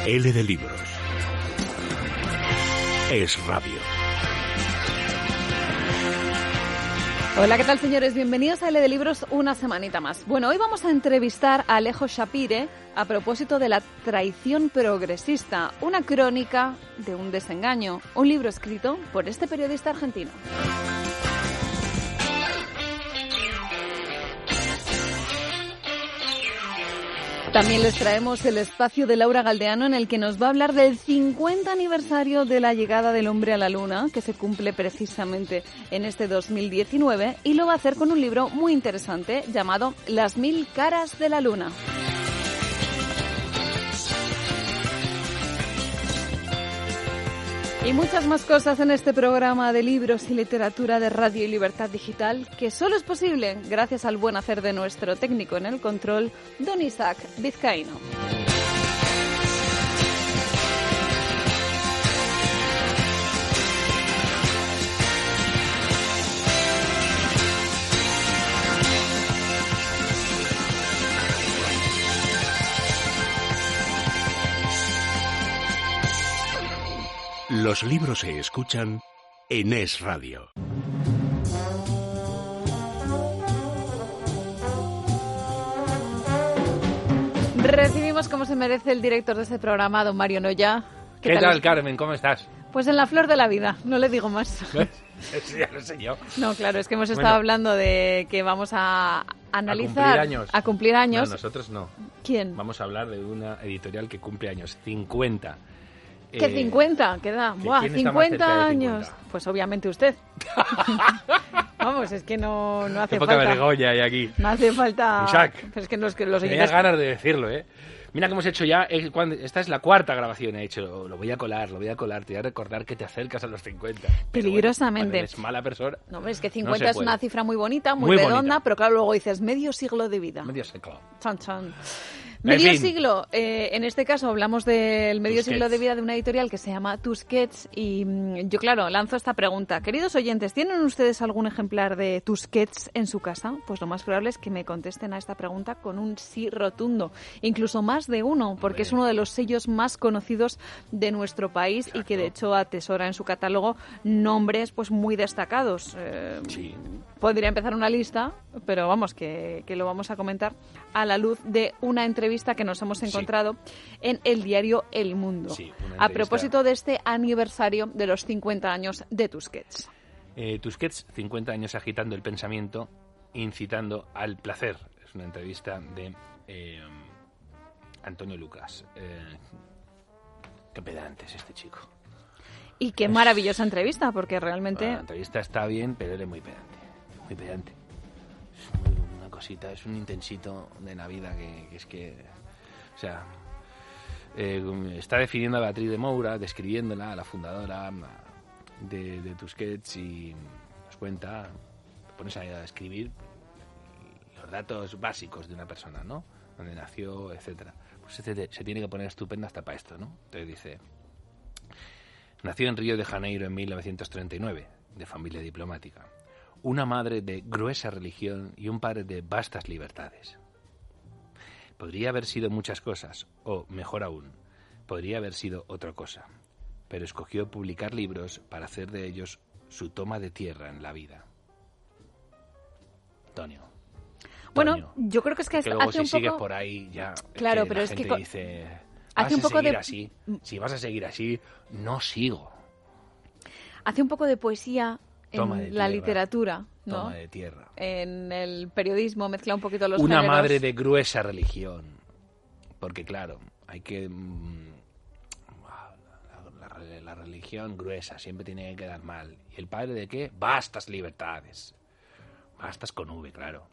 L de Libros. Es Radio. Hola, ¿qué tal, señores? Bienvenidos a L de Libros una semanita más. Bueno, hoy vamos a entrevistar a Alejo Shapire a propósito de La traición progresista, una crónica de un desengaño, un libro escrito por este periodista argentino. También les traemos el espacio de Laura Galdeano, en el que nos va a hablar del 50 aniversario de la llegada del hombre a la Luna, que se cumple precisamente en este 2019, y lo va a hacer con un libro muy interesante llamado Las 1000 caras de la Luna. Y muchas más cosas en este programa de libros y literatura de Radio y Libertad Digital, que solo es posible gracias al buen hacer de nuestro técnico en el control, don Isaac Vizcaíno. Los libros se escuchan en Es Radio. Recibimos como se merece el director de este programa, don Mario Noya. ¿Qué tal, Carmen? ¿Cómo estás? Pues en la flor de la vida, no le digo más. Eso ya lo sé yo. No, claro, es que hemos estado hablando de que vamos a analizar... A cumplir años. No, nosotros no. ¿Quién? Vamos a hablar de una editorial que cumple años, 50. ¿Qué 50? ¿Qué da? Buah, 50 años. 50? Pues obviamente usted. Vamos, es que no hace falta. Qué poca vergüenza hay aquí. No hace falta... Isaac, pero es que los oyentes... tenía ganas de decirlo, ¿eh? Mira que hemos hecho ya... Esta es la cuarta grabación, he hecho. Lo voy a colar. Te voy a recordar que te acercas a los 50. Peligrosamente. Bueno, eres mala persona. No, es que 50 es una cifra muy bonita, muy redonda, bonita. Pero claro, luego dices medio siglo de vida. Medio siglo. Chan, chan. Medio siglo, en este caso hablamos del medio siglo de vida de una editorial que se llama Tusquets, y yo, claro, lanzo esta pregunta. Queridos oyentes, ¿tienen ustedes algún ejemplar de Tusquets en su casa? Pues lo más probable es que me contesten a esta pregunta con un sí rotundo, incluso más de uno, porque es uno de los sellos más conocidos de nuestro país. Exacto. Y que de hecho atesora en su catálogo nombres pues muy destacados. Sí. Podría empezar una lista, pero vamos, que lo vamos a comentar a la luz de una entrevista que nos hemos encontrado en el diario El Mundo, a propósito de este aniversario de los 50 años de Tusquets. Tusquets, 50 años agitando el pensamiento, incitando al placer. Es una entrevista de Antonio Lucas. Qué pedante es este chico. Y qué maravillosa entrevista, porque realmente... Bueno, la entrevista está bien, pero él es muy pedante. Muy pedante. Una cosita, es un intensito de la vida que es que... O sea, está definiendo a Beatriz de Moura, describiéndola, a la fundadora de Tusquets, y nos cuenta, te pones a escribir los datos básicos de una persona, ¿no? Dónde nació, etcétera. Pues se tiene que poner estupenda hasta para esto, ¿no? Entonces dice, nació en Río de Janeiro en 1939, de familia diplomática. Una madre de gruesa religión y un padre de vastas libertades. Podría haber sido muchas cosas, o, mejor aún, podría haber sido otra cosa, pero escogió publicar libros para hacer de ellos su toma de tierra en la vida. Antonio. Bueno, yo creo que es que luego hace un si sigues poco... por ahí ya... Claro, que pero la es gente que... dice, hace un poco de... así. Si vas a seguir así, no sigo. Hace un poco de poesía en la literatura, ¿no? Toma de tierra. En el periodismo mezcla un poquito los Una géneros. madre de gruesa religión. Porque claro, hay que... La religión gruesa siempre tiene que quedar mal. ¿Y el padre de qué? Vastas libertades. Vastas con V, claro.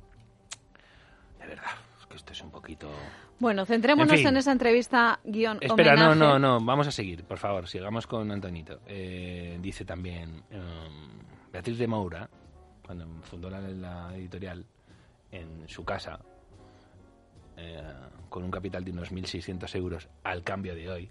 De verdad, es que esto es un poquito... Bueno, centrémonos en esa entrevista guión Espera, homenaje. no, vamos a seguir, por favor, sigamos con Antonito. Dice también Beatriz de Moura, cuando fundó la editorial en su casa, con un capital de unos 1.600 euros al cambio de hoy,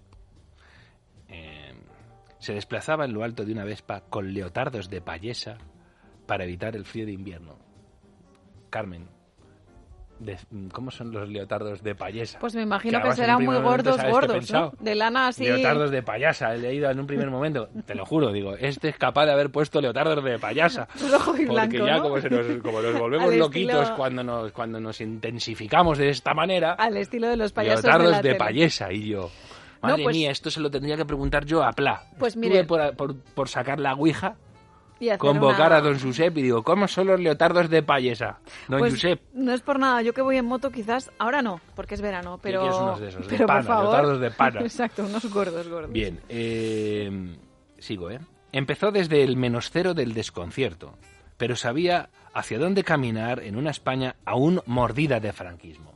se desplazaba en lo alto de una Vespa con leotardos de payesa para evitar el frío de invierno. Carmen, ¿Cómo son los leotardos de payasa? Pues me imagino que serán muy gordos, ¿no? De lana así. Leotardos de payasa, he leído en un primer momento. Te lo juro, digo, este es capaz de haber puesto leotardos de payasa. Rojo y blanco, porque ya ¿no? como nos volvemos loquitos cuando nos intensificamos de esta manera. Al estilo de los payasos leotardos de de payasa, y yo... Madre mía, esto se lo tendría que preguntar yo a Pla. Pues mire... por sacar la ouija... convocar a don Josep y digo, ¿cómo son los leotardos de payesa? Don Josep. No es por nada, yo que voy en moto quizás, ahora no, porque es verano, pero... ¿Qué es unos de esos? Pero de pana, por favor... leotardos de pana. Exacto, unos gordos. Bien, sigo, Empezó desde el -0 del desconcierto, pero sabía hacia dónde caminar en una España aún mordida de franquismo.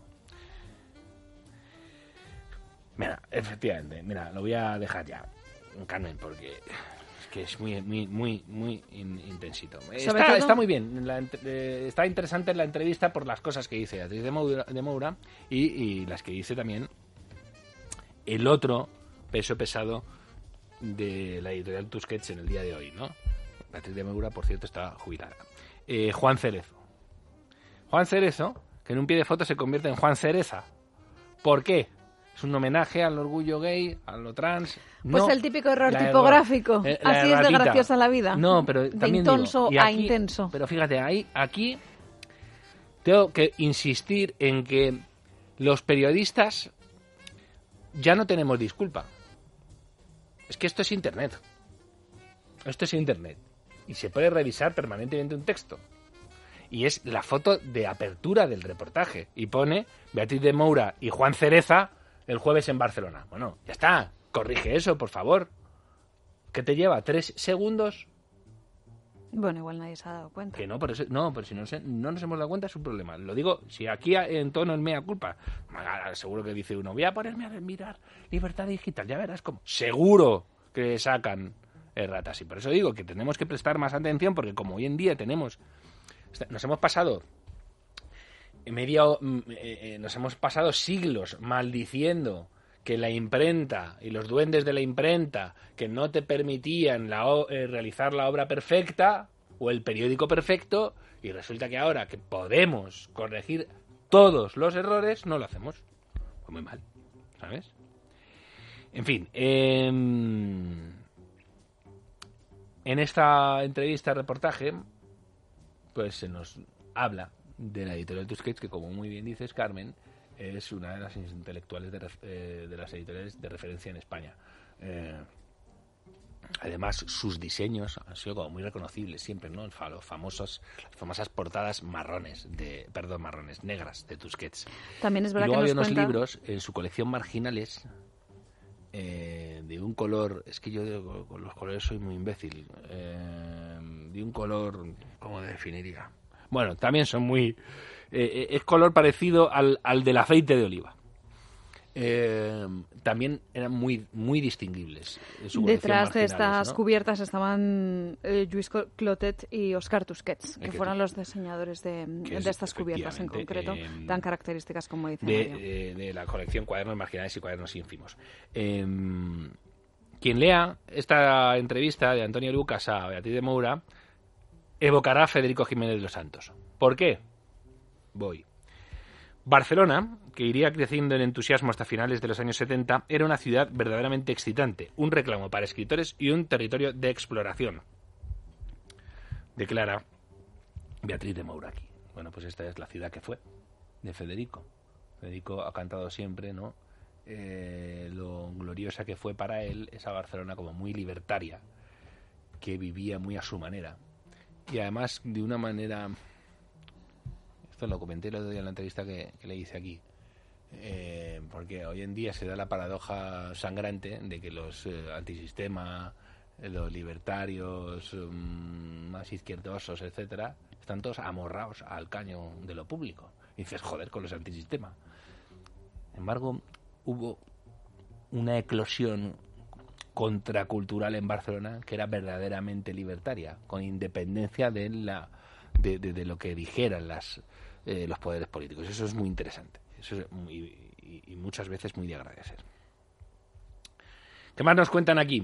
Mira, efectivamente, lo voy a dejar ya, Carmen, porque... que es muy intensito. Está muy bien, está interesante la entrevista por las cosas que dice Beatriz de Moura y las que dice también el otro peso pesado de la editorial Tusquets en el día de hoy, ¿no? Beatriz de Moura, por cierto, está jubilada. Juan Cerezo. Juan Cerezo, que en un pie de foto se convierte en Juan Cereza. ¿Por qué? Es un homenaje al orgullo gay, a lo trans. Pues el típico error tipográfico. Así es de graciosa la vida. No, pero también de intonso digo, a intenso. Pero fíjate, aquí tengo que insistir en que los periodistas ya no tenemos disculpa. Es que esto es Internet. Esto es Internet. Y se puede revisar permanentemente un texto. Y es la foto de apertura del reportaje. Y pone Beatriz de Moura y Juan Cereza el jueves en Barcelona. Bueno, ya está. Corrige eso, por favor. ¿Qué te lleva? ¿3 segundos? Bueno, igual nadie se ha dado cuenta. Que no, pero si no nos hemos dado cuenta es un problema. Lo digo, si aquí en tono el mea culpa, seguro que dice uno, voy a ponerme a mirar Libertad Digital, ya verás cómo. Seguro que sacan erratas. Y por eso digo que tenemos que prestar más atención, porque como hoy en día nos hemos pasado siglos maldiciendo que la imprenta y los duendes de la imprenta que no te permitían realizar la obra perfecta o el periódico perfecto, y resulta que ahora que podemos corregir todos los errores, no lo hacemos. Pues muy mal, ¿sabes? En fin, en esta entrevista, reportaje, pues se nos habla de la editorial Tusquets, que como muy bien dices, Carmen, es una de las intelectuales de las editoriales de referencia en España. Además, sus diseños han sido como muy reconocibles siempre, ¿no? Las famosas portadas negras de Tusquets. También es verdad y luego que había unos libros en su colección Marginales de un color, es que yo con los colores soy muy imbécil, de un color, ¿cómo definiría? Bueno, también son muy... es color parecido al del aceite de oliva. También eran muy distinguibles. Detrás de estas, ¿no?, cubiertas estaban Lluís Clotet y Óscar Tusquets, que fueron los diseñadores de estas cubiertas en concreto, tan características como dice de la colección Cuadernos Marginales y Cuadernos Ínfimos. Quien lea esta entrevista de Antonio Lucas a Beatriz de Moura evocará a Federico Jiménez de los Santos. ¿Por qué? Barcelona, que iría creciendo en entusiasmo hasta finales de los años 70, era una ciudad verdaderamente excitante, un reclamo para escritores y un territorio de exploración, declara Beatriz de Moura aquí. Bueno, pues esta es la ciudad que fue de Federico. Federico ha cantado siempre, ¿no?, lo gloriosa que fue para él esa Barcelona como muy libertaria, que vivía muy a su manera. Y además de una manera... Esto lo comenté el otro día en la entrevista que le hice aquí. Porque hoy en día se da la paradoja sangrante de que los antisistema, los libertarios más izquierdosos, etcétera, están todos amorrados al caño de lo público. Y dices, joder, con los antisistema. Sin embargo, hubo una eclosión contracultural en Barcelona que era verdaderamente libertaria, con independencia de lo que dijeran los poderes políticos. Eso es muy interesante. Eso es y muchas veces muy de agradecer. ¿Qué más nos cuentan aquí?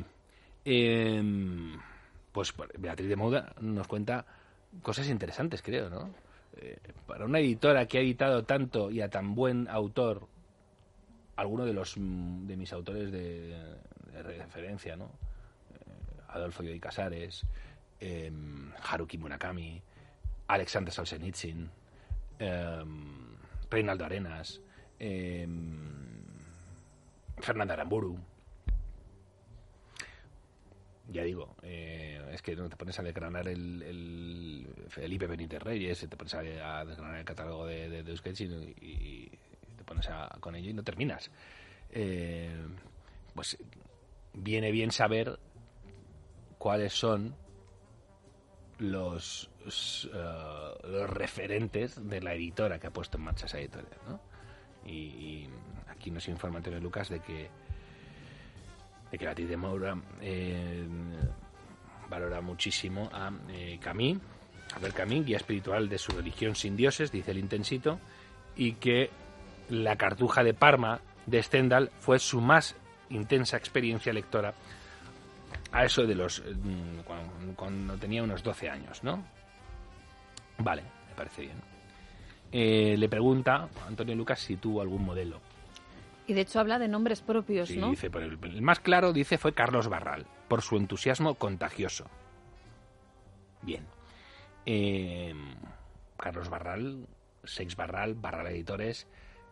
Pues Beatriz de Moura nos cuenta cosas interesantes, creo, ¿no? para una editora que ha editado tanto y a tan buen autor, alguno de mis autores de referencia, ¿no? Adolfo Bioy Casares, Haruki Murakami, Alexander Solzhenitsyn, Reinaldo Arenas, Fernanda Aramburu. Ya digo, es que no te pones a desgranar el Felipe Benítez Reyes, te pones a desgranar el catálogo de Tusquets y te pones con ello y no terminas. Pues viene bien saber cuáles son los referentes de la editora que ha puesto en marcha esa editorial, ¿no? Y aquí nos informa Antonio Lucas de que Beatriz de Moura valora muchísimo a Camus, Albert Camus, guía espiritual de su religión sin dioses, dice el Intensito, y que La Cartuja de Parma de Stendhal fue su más intensa experiencia lectora a eso de los cuando tenía unos 12 años, ¿no? Vale, me parece bien. Le pregunta a Antonio Lucas si tuvo algún modelo. Y de hecho habla de nombres propios, sí, ¿no? Dice, pero el más claro, dice, fue Carlos Barral, por su entusiasmo contagioso. Bien. Carlos Barral, Seix Barral, Barral Editores,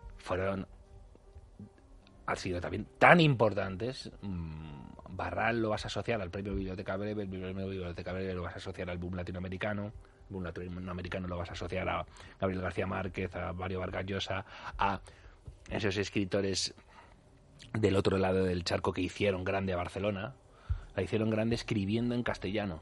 han sido también tan importantes. Barral lo vas a asociar al premio Biblioteca Breve, el premio Biblioteca Breve lo vas a asociar al boom latinoamericano, el boom latinoamericano lo vas a asociar a Gabriel García Márquez, a Mario Vargas Llosa, a esos escritores del otro lado del charco que hicieron grande a Barcelona. La hicieron grande escribiendo en castellano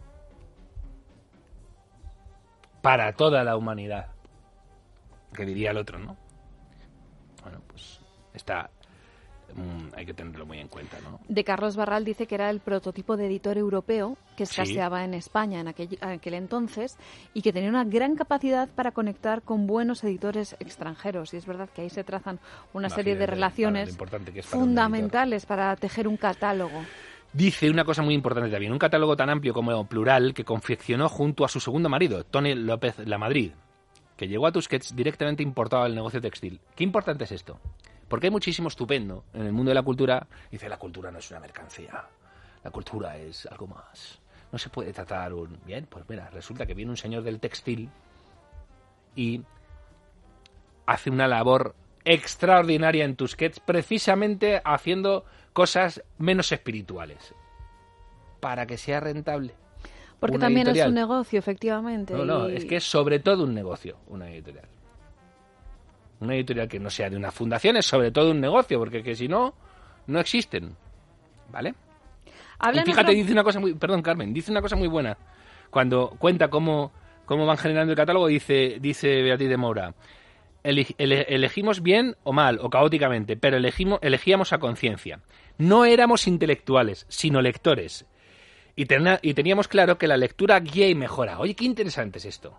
para toda la humanidad, que diría el otro, ¿no? Bueno, pues hay que tenerlo muy en cuenta, ¿no? De Carlos Barral dice que era el prototipo de editor europeo que escaseaba en España en aquel entonces y que tenía una gran capacidad para conectar con buenos editores extranjeros. Y es verdad que ahí se trazan una serie de relaciones fundamentales para tejer un catálogo. Dice una cosa muy importante también, un catálogo tan amplio como Plural que confeccionó junto a su segundo marido, Tony López Lamadrid, que llegó a Tusquets directamente importado al negocio textil. ¿Qué importante es esto? Porque hay muchísimo estupendo en el mundo de la cultura. Dice, la cultura no es una mercancía, la cultura es algo más. No se puede tratar Bien, pues mira, resulta que viene un señor del textil y hace una labor extraordinaria en Tusquets, precisamente haciendo cosas menos espirituales, para que sea rentable. Porque también editorial es un negocio, efectivamente. No, es que es sobre todo un negocio, una editorial. Una editorial que no sea de una fundación es sobre todo un negocio, porque que si no, no existen. ¿Vale? Y fíjate, dice una cosa muy... Perdón, Carmen, dice una cosa muy buena. Cuando cuenta cómo van generando el catálogo, dice Beatriz de Moura, elegimos bien o mal, o caóticamente, pero elegíamos a conciencia. No éramos intelectuales, sino lectores. Y teníamos claro que la lectura guía y mejora. Oye, qué interesante es esto.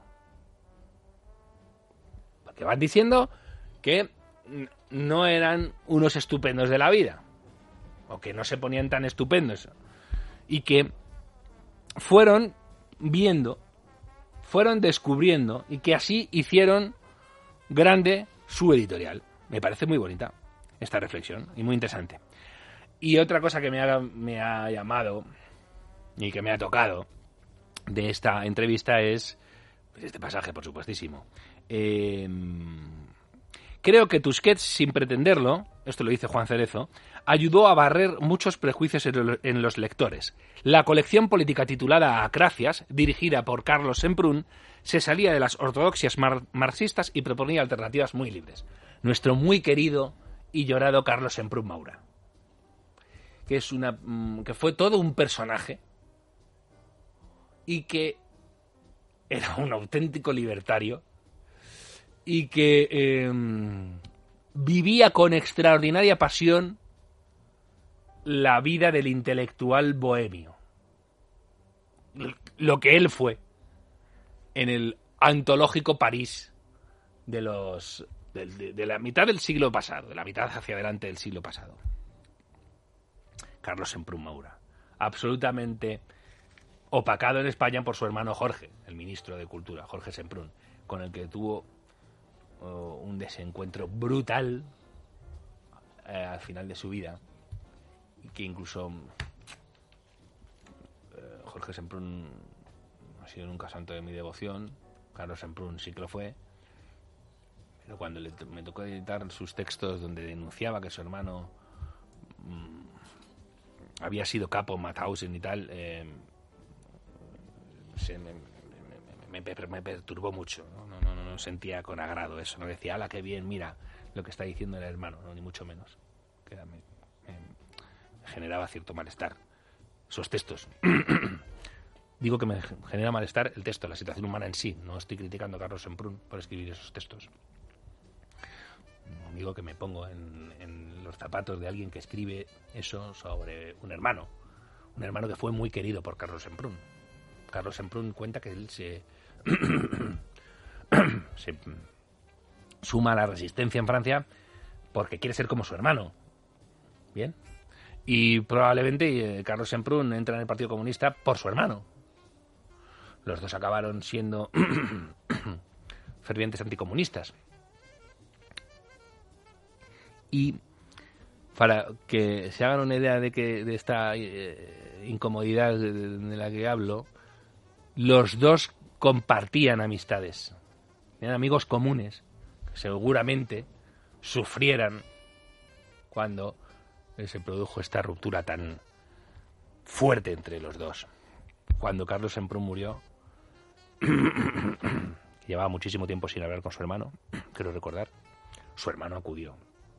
Porque van diciendo que no eran unos estupendos de la vida, o que no se ponían tan estupendos, y que fueron viendo, fueron descubriendo, y que así hicieron grande su editorial. Me parece muy bonita esta reflexión, y muy interesante. Y otra cosa que me ha llamado, y que me ha tocado, de esta entrevista es este pasaje, por supuestísimo. Creo que Tusquets, sin pretenderlo, esto lo dice Juan Cerezo, ayudó a barrer muchos prejuicios en los lectores. La colección política titulada Acracias, dirigida por Carlos Semprún, se salía de las ortodoxias marxistas y proponía alternativas muy libres. Nuestro muy querido y llorado Carlos Semprún Maura, que fue todo un personaje y que era un auténtico libertario y que vivía con extraordinaria pasión la vida del intelectual bohemio. Lo que él fue en el antológico París de la mitad del siglo pasado, de la mitad hacia adelante del siglo pasado. Carlos Semprún Maura, absolutamente opacado en España por su hermano Jorge, el ministro de Cultura, Jorge Semprún. con el que tuvo un desencuentro brutal al final de su vida, y que incluso Jorge Semprún no ha sido nunca santo de mi devoción, Carlos Semprún sí que lo fue, pero cuando me tocó editar sus textos donde denunciaba que su hermano había sido capo en Mauthausen y tal, me perturbó mucho, no sentía con agrado eso, no decía, ala, qué bien, mira lo que está diciendo el hermano, no, ni mucho menos, que me generaba cierto malestar esos textos. Digo que me genera malestar el texto, la situación humana en sí, no estoy criticando a Carlos Semprún por escribir esos textos. Digo que me pongo en los zapatos de alguien que escribe eso sobre un hermano que fue muy querido por Carlos Semprún. Carlos Semprún cuenta que él se suma a la resistencia en Francia porque quiere ser como su hermano. Bien. Y probablemente Carlos Semprún entra en el Partido Comunista por su hermano. Los dos acabaron siendo fervientes anticomunistas. Y para que se hagan una idea de esta incomodidad de la que hablo, los dos compartían amistades. Eran amigos comunes que seguramente sufrieran cuando se produjo esta ruptura tan fuerte entre los dos. Cuando Carlos Semprún murió, llevaba muchísimo tiempo sin hablar con su hermano, quiero recordar, su hermano acudió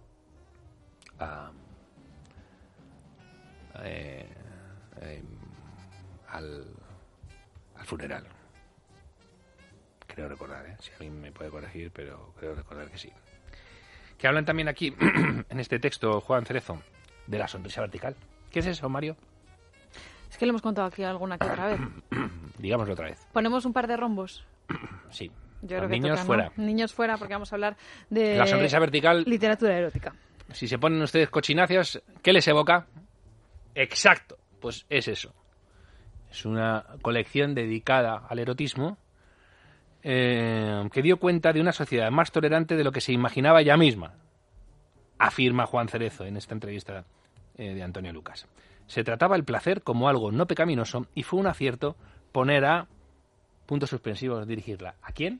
al funeral. Creo recordar, si alguien me puede corregir, pero creo recordar que sí. Que hablan también aquí, en este texto, Juan Cerezo, de la sonrisa vertical. ¿Qué es eso, Mario? Es que lo hemos contado aquí alguna que otra vez. Digámoslo otra vez. ¿Ponemos un par de rombos? Sí. Yo creo que niños toca, fuera. ¿no? Niños fuera, porque vamos a hablar de la sonrisa vertical. Literatura erótica. Si se ponen ustedes cochinacias, ¿qué les evoca? Exacto, pues es eso. Es una colección dedicada al erotismo que dio cuenta de una sociedad más tolerante de lo que se imaginaba ella misma, afirma Juan Cerezo en esta entrevista de Antonio Lucas. Se trataba el placer como algo no pecaminoso y fue un acierto poner a puntos suspensivos, dirigirla. ¿A quién?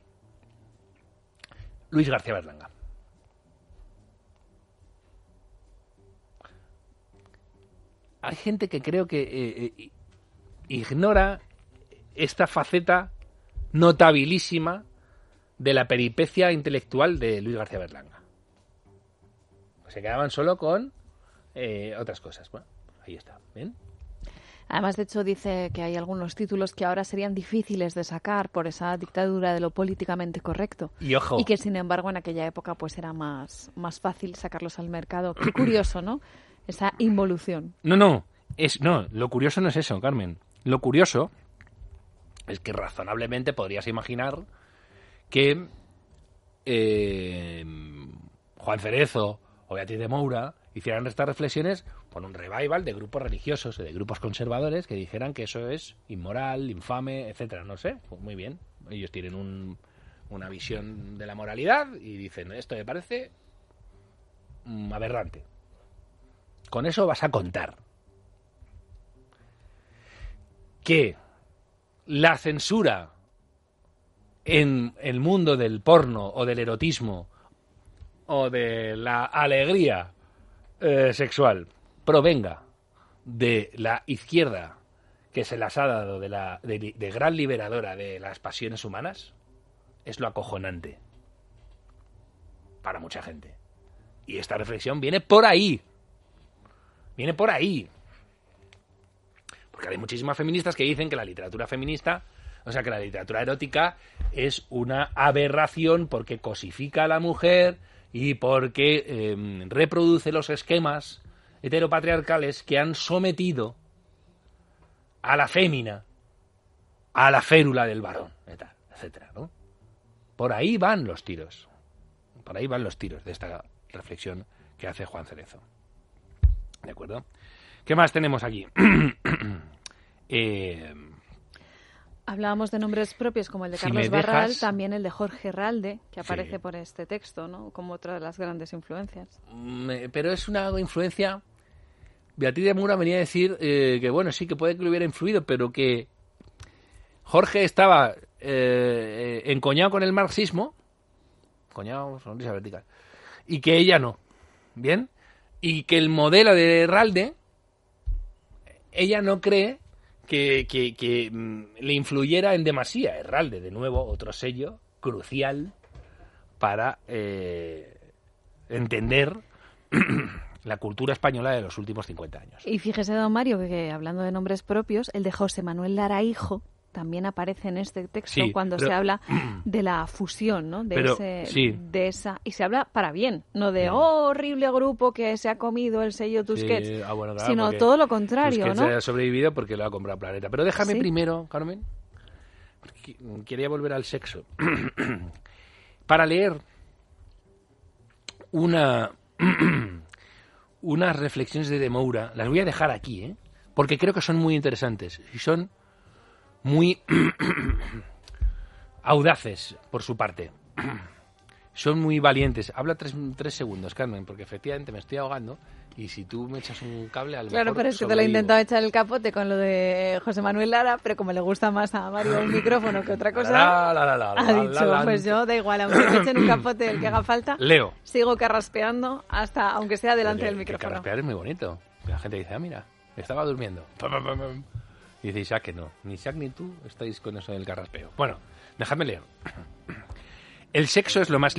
Luis García Berlanga. Hay gente que creo que ignora esta faceta notabilísima de la peripecia intelectual de Luis García Berlanga. Se quedaban solo con otras cosas. Bueno, ahí está, ¿ven? Además, de hecho, dice que hay algunos títulos que ahora serían difíciles de sacar por esa dictadura de lo políticamente correcto. Y ojo. Y que, sin embargo, en aquella época pues era más fácil sacarlos al mercado. Qué curioso, ¿no? Esa involución. No, lo curioso no es eso, Carmen. Lo curioso es que razonablemente podrías imaginar que Juan Cerezo o Beatriz de Moura hicieran estas reflexiones por un revival de grupos religiosos, de grupos conservadores que dijeran que eso es inmoral, infame, etcétera. No sé, pues muy bien. Ellos tienen una visión de la moralidad y dicen, esto me parece aberrante. Con eso vas a contar que la censura en el mundo del porno o del erotismo o de la alegría sexual provenga de la izquierda que se las ha dado de gran liberadora de las pasiones humanas, es lo acojonante para mucha gente. Y esta reflexión viene por ahí. Viene por ahí. Porque hay muchísimas feministas que dicen que la literatura feminista, o sea, que la literatura erótica es una aberración porque cosifica a la mujer y porque reproduce los esquemas heteropatriarcales que han sometido a la fémina a la férula del varón, etcétera, ¿no? Por ahí van los tiros. Por ahí van los tiros de esta reflexión que hace Juan Cerezo. ¿De acuerdo? ¿Qué más tenemos aquí? Hablábamos de nombres propios como el de Carlos Barral, también el de Jorge Ralde, que aparece por este texto, ¿no? Como otra de las grandes influencias. Pero es una influencia... Beatriz de Moura venía a decir que, bueno, sí, que puede que le hubiera influido, pero que Jorge estaba encoñado con el marxismo, encoñado, sonrisa vertical, y que ella no, ¿bien? Y que el modelo de Ralde, ella no cree que le influyera en demasía. Ralde, de nuevo, otro sello crucial para entender la cultura española de los últimos 50 años. Y fíjese, don Mario, que hablando de nombres propios, el de José Manuel Lara Hijo también aparece en este texto cuando se habla de la fusión, ¿no? De esa, y se habla para bien, no de horrible grupo que se ha comido el sello Tusquets, sino todo lo contrario, Tusquets, ¿no? ha sobrevivido porque lo ha comprado Planeta. Pero déjame primero, Carmen, quería volver al sexo, para leer unas reflexiones de Moura. Las voy a dejar aquí, porque creo que son muy interesantes y son muy audaces por su parte. Son muy valientes. Habla 3 segundos, Carmen, porque efectivamente me estoy ahogando y si tú me echas un cable al Claro, pero es que te lo he intentado echar el capote con lo de José Manuel Lara, pero como le gusta más a Mario un micrófono que otra cosa, ha dicho, pues yo da igual, aunque me echen un capote el que haga falta, leo. Sigo carraspeando hasta, aunque sea delante del micrófono. Carraspear es muy bonito. La gente dice, mira, estaba durmiendo. Y dice Isaac que no. Ni Isaac ni tú estáis con eso del carraspeo. Bueno, déjame leer. El sexo es lo más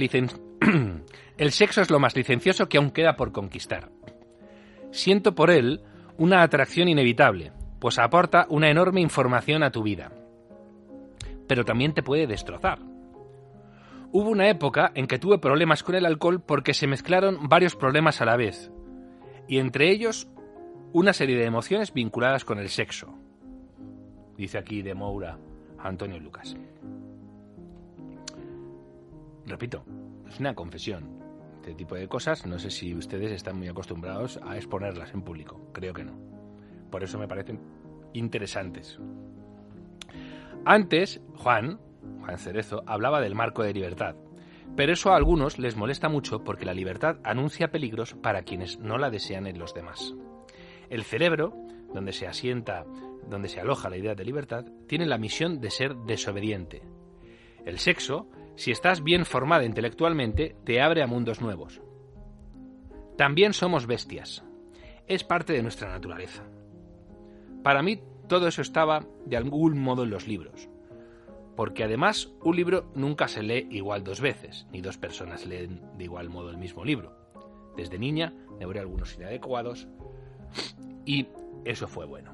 licencioso que aún queda por conquistar. Siento por él una atracción inevitable, pues aporta una enorme información a tu vida. Pero también te puede destrozar. Hubo una época en que tuve problemas con el alcohol porque se mezclaron varios problemas a la vez, y entre ellos una serie de emociones vinculadas con el sexo. Dice aquí de Moura Antonio Lucas. Repito, es una confesión. Este tipo de cosas, no sé si ustedes están muy acostumbrados a exponerlas en público. Creo que no. Por eso me parecen interesantes. Antes, Juan Cerezo, hablaba del marco de libertad. Pero eso a algunos les molesta mucho porque la libertad anuncia peligros para quienes no la desean en los demás. El cerebro, donde se aloja la idea de libertad, tiene la misión de ser desobediente. El sexo, si estás bien formada intelectualmente, te abre a mundos nuevos. También somos bestias. Es parte de nuestra naturaleza. Para mí, todo eso estaba de algún modo en los libros. Porque además, un libro nunca se lee igual 2 veces, ni 2 personas leen de igual modo el mismo libro. Desde niña, devoré algunos inadecuados, y eso fue bueno.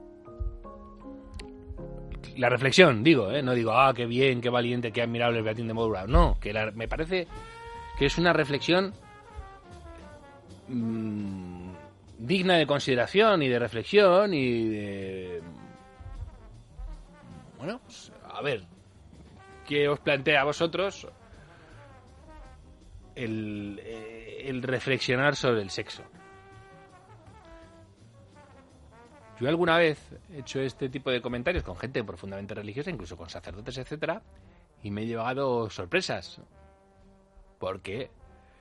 La reflexión, digo, no digo, qué bien, qué valiente, qué admirable el Beatín de Moura. No, que me parece que es una reflexión digna de consideración y de reflexión y de... Bueno, pues, a ver, ¿qué os plantea a vosotros el reflexionar sobre el sexo? Yo alguna vez he hecho este tipo de comentarios con gente profundamente religiosa, incluso con sacerdotes, etcétera, y me he llevado sorpresas. Porque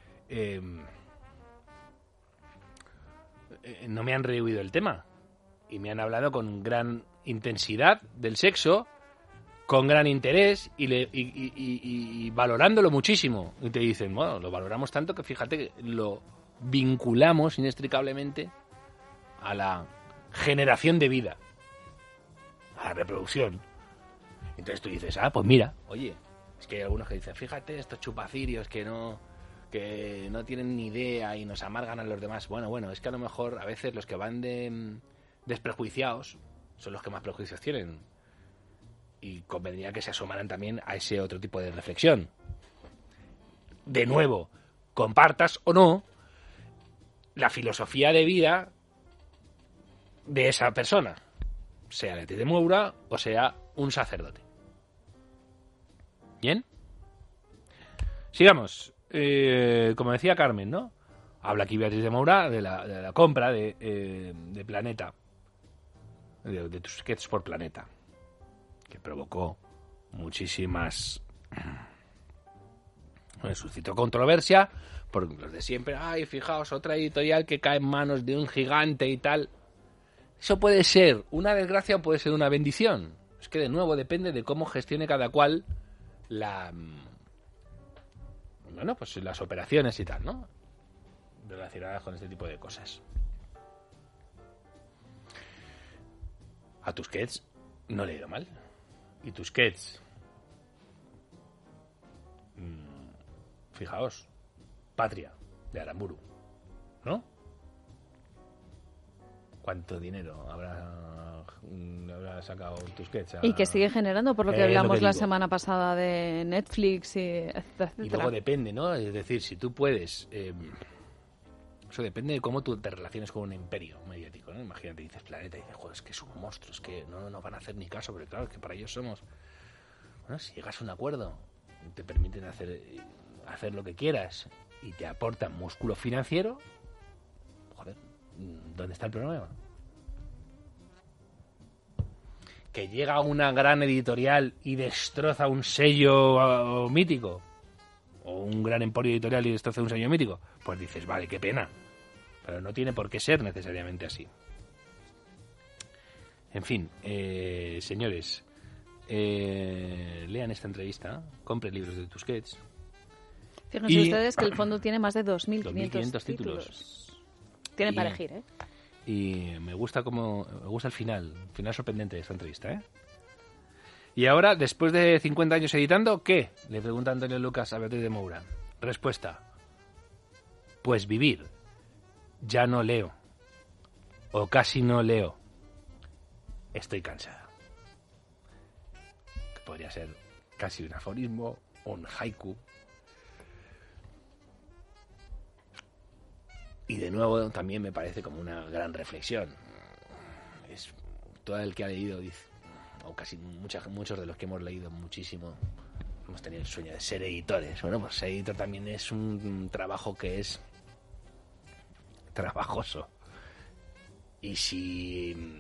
no me han rehuido el tema. Y me han hablado con gran intensidad del sexo, con gran interés y valorándolo muchísimo. Y te dicen, bueno, lo valoramos tanto que fíjate que lo vinculamos inextricablemente a la generación de vida, a la reproducción. Entonces tú dices, pues mira, oye, es que hay algunos que dicen, fíjate, estos chupacirios que no tienen ni idea y nos amargan a los demás. Bueno, es que a lo mejor a veces los que van desprejuiciados son los que más prejuicios tienen, y convendría que se asomaran también a ese otro tipo de reflexión. De nuevo, compartas o no la filosofía de vida de esa persona, sea Beatriz de Moura o sea un sacerdote. ¿Bien? Sigamos. Como decía Carmen, ¿no? Habla aquí Beatriz de Moura de la compra de Planeta, de Tusquets por Planeta. que provocó muchísimas... suscitó controversia por los de siempre. Ay, fijaos, otra editorial que cae en manos de un gigante y tal. Eso puede ser una desgracia o puede ser una bendición. Es que de nuevo depende de cómo gestione cada cual pues las operaciones y tal, ¿no? Relacionadas con este tipo de cosas. A Tusquets no le ha ido mal. Y Tusquets, fijaos, Patria, de Aramburu, ¿no? ¿Cuánto dinero habrá sacado Tusquets? Y que sigue generando, por lo que hablamos la semana pasada de Netflix, etcétera, etcétera. Y luego depende, ¿no? Es decir, si tú puedes... eso depende de cómo tú te relaciones con un imperio mediático, ¿no? Imagínate, dices Planeta y dices, joder, es que son monstruos, que no van a hacer ni caso, pero claro, es que para ellos somos... Bueno, si llegas a un acuerdo, te permiten hacer lo que quieras y te aportan músculo financiero, joder, ¿dónde está el problema? Que llega una gran editorial y destroza un sello mítico, o un gran emporio editorial y destroza un sello mítico, pues dices, vale, qué pena, pero no tiene por qué ser necesariamente así. En fin, señores, lean esta entrevista, compren libros de Tusquets. Fíjense ustedes que el fondo tiene más de 2.500 títulos. Tiene para elegir, ¿eh? Y me gusta el final sorprendente de esta entrevista, ¿eh? Y ahora, después de 50 años editando, ¿qué? Le pregunta Antonio Lucas a Beatriz de Moura. Respuesta: pues vivir. Ya no leo. O casi no leo. Estoy cansada. Que podría ser casi un aforismo, un haiku. Y de nuevo también me parece como una gran reflexión. Es todo el que ha leído dice, o casi muchos de los que hemos leído muchísimo, hemos tenido el sueño de ser editores. Bueno, pues ser editor también es un trabajo que es trabajoso. Y si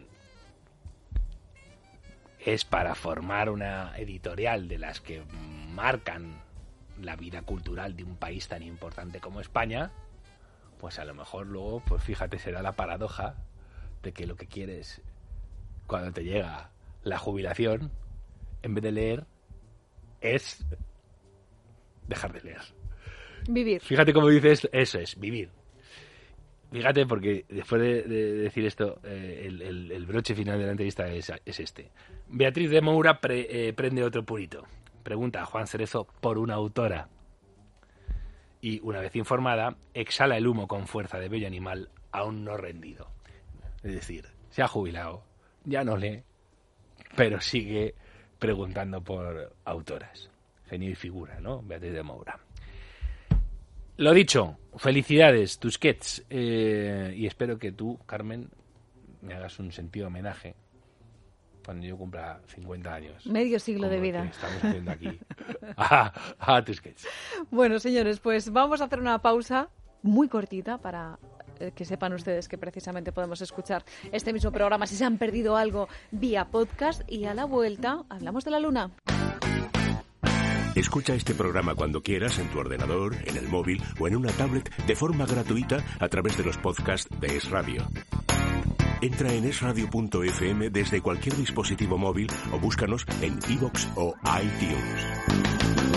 es para formar una editorial de las que marcan la vida cultural de un país tan importante como España, pues a lo mejor luego, pues fíjate, será la paradoja de que lo que quieres cuando te llega la jubilación, en vez de leer, es dejar de leer. Vivir. Fíjate cómo dices, eso es, vivir. Fíjate, porque después de decir esto, el broche final de la entrevista es este. Beatriz de Moura prende otro purito. Pregunta a Juan Cerezo por una autora. Y, una vez informada, exhala el humo con fuerza de bello animal aún no rendido. Es decir, se ha jubilado, ya no lee, pero sigue preguntando por autoras. Genio y figura, ¿no? Beatriz de Moura. Lo dicho, felicidades, Tusquets. Y espero que tú, Carmen, me hagas un sentido homenaje cuando yo cumpla 50 años. Medio siglo de vida. Estamos haciendo aquí a Tusquets. Bueno, señores, pues vamos a hacer una pausa muy cortita para que sepan ustedes que precisamente podemos escuchar este mismo programa si se han perdido algo vía podcast, y a la vuelta hablamos de la luna. Escucha este programa cuando quieras en tu ordenador, en el móvil o en una tablet de forma gratuita a través de los podcasts de Es Radio. Entra en esradio.fm desde cualquier dispositivo móvil o búscanos en iVoox o iTunes.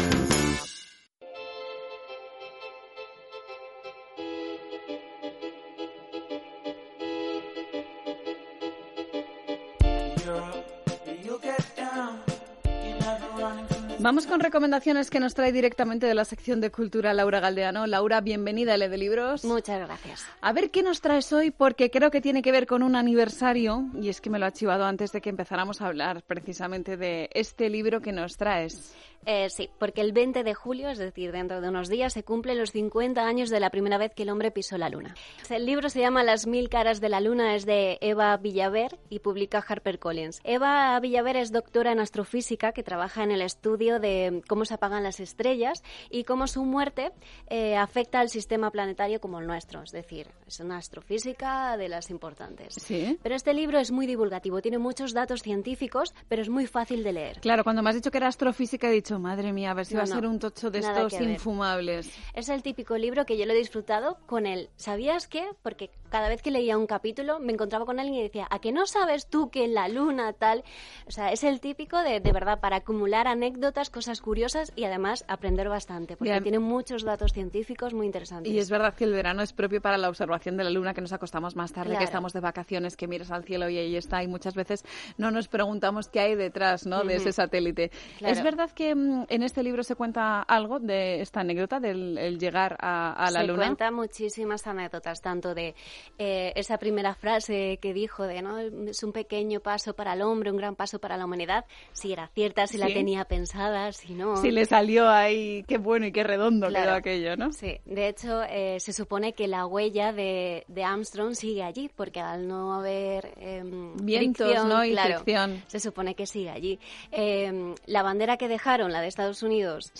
Vamos con recomendaciones que nos trae directamente de la sección de Cultura Laura Galdeano. Laura, bienvenida a L de Libros. Muchas gracias. A ver qué nos traes hoy, porque creo que tiene que ver con un aniversario, y es que me lo ha chivado antes de que empezáramos a hablar precisamente de este libro que nos traes. Sí, porque el 20 de julio, es decir, dentro de unos días, se cumplen los 50 años de la primera vez que el hombre pisó la Luna. El libro se llama Las 1000 caras de la Luna, es de Eva Villaver y publica HarperCollins. Eva Villaver es doctora en astrofísica que trabaja en el estudio de cómo se apagan las estrellas y cómo su muerte afecta al sistema planetario como el nuestro. Es decir, es una astrofísica de las importantes. Sí. Pero este libro es muy divulgativo, tiene muchos datos científicos, pero es muy fácil de leer. Claro, cuando me has dicho que era astrofísica he dicho, madre mía, a ver si va a ser un tocho de estos infumables. Es el típico libro que yo lo he disfrutado con él. ¿Sabías qué? Porque cada vez que leía un capítulo me encontraba con alguien y decía, ¿a que no sabes tú que en la Luna tal? O sea, es el típico de verdad para acumular anécdotas, cosas curiosas y además aprender bastante, porque tiene muchos datos científicos muy interesantes. Y es verdad que el verano es propio para la observación de la Luna, que nos acostamos más tarde, que estamos de vacaciones, que miras al cielo y ahí está, y muchas veces no nos preguntamos qué hay detrás, ¿no?, de ese satélite. Claro. ¿Es verdad que en este libro se cuenta algo de esta anécdota del llegar a la Luna? Se cuenta muchísimas anécdotas, tanto de esa primera frase que dijo de, ¿no?, es un pequeño paso para el hombre, un gran paso para la humanidad, si era cierta, si la tenía pensada, si no. Si le salió ahí, qué bueno y qué redondo quedó aquello, ¿no? Sí, de hecho se supone que la huella de Armstrong sigue allí, porque al no haber vientos, fricción, ¿no? Y claro, fricción. Se supone que sigue allí. La bandera que dejaron, la de Estados Unidos,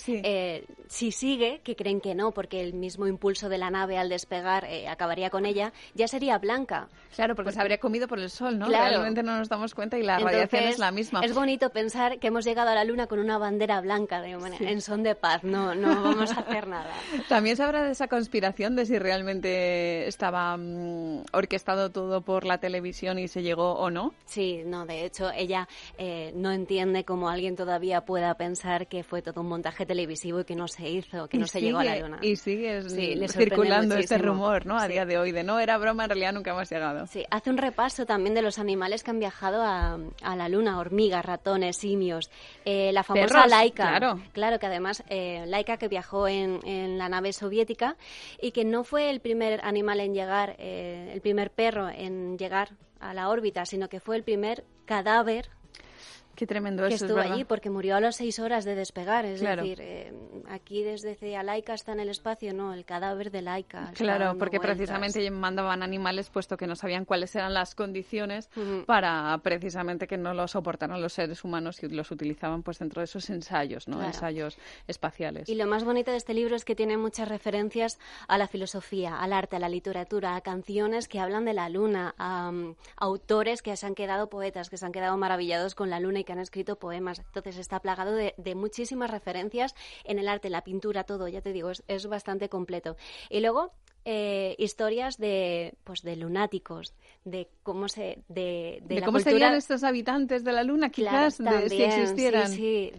si sigue, que creen que no, porque el mismo impulso de la nave al despegar acabaría con ella, ya sería blanca. Claro, porque se habría comido por el sol, ¿no? Claro. Realmente no nos damos cuenta y la radiación es la misma. Es bonito pensar que hemos llegado a la Luna con una bandera blanca en son de paz, no vamos a hacer nada. También se habla de esa conspiración de si realmente estaba orquestado todo por la televisión y se llegó o no. Sí, no, de hecho ella no entiende cómo alguien todavía pueda pensar que fue todo un montaje televisivo y que no se hizo, que no se llegó a la Luna. Y sigue circulando este rumor, ¿no? A día de hoy, de no era broma, en realidad nunca hemos llegado. Sí, hace un repaso también de los animales que han viajado a la Luna, hormigas, ratones, simios, la famosa perros, Laika. Claro, que además Laika, que viajó en la nave soviética y que no fue el primer animal en llegar, el primer perro en llegar a la órbita, sino que fue el primer cadáver. Qué tremendo que eso, estuvo es verdad. allí, porque murió a las 6 horas de despegar. Es claro. decir, aquí desde Laika está en el espacio, no, el cadáver de Laika. Claro, porque precisamente mandaban animales, puesto que no sabían cuáles eran las condiciones para precisamente que no lo soportaran los seres humanos y los utilizaban pues dentro de esos ensayos, ¿no? Claro. Ensayos espaciales. Y lo más bonito de este libro es que tiene muchas referencias a la filosofía, al arte, a la literatura, a canciones que hablan de la Luna, a autores que se han quedado poetas, que se han quedado maravillados con la Luna y que han escrito poemas. Entonces está plagado de muchísimas referencias en el arte, en la pintura, todo, ya te digo, es bastante completo. Y luego historias de lunáticos, de cómo de la cómo cultura... serían estos habitantes de la Luna, quizás, claro, también, si existieran. Sí,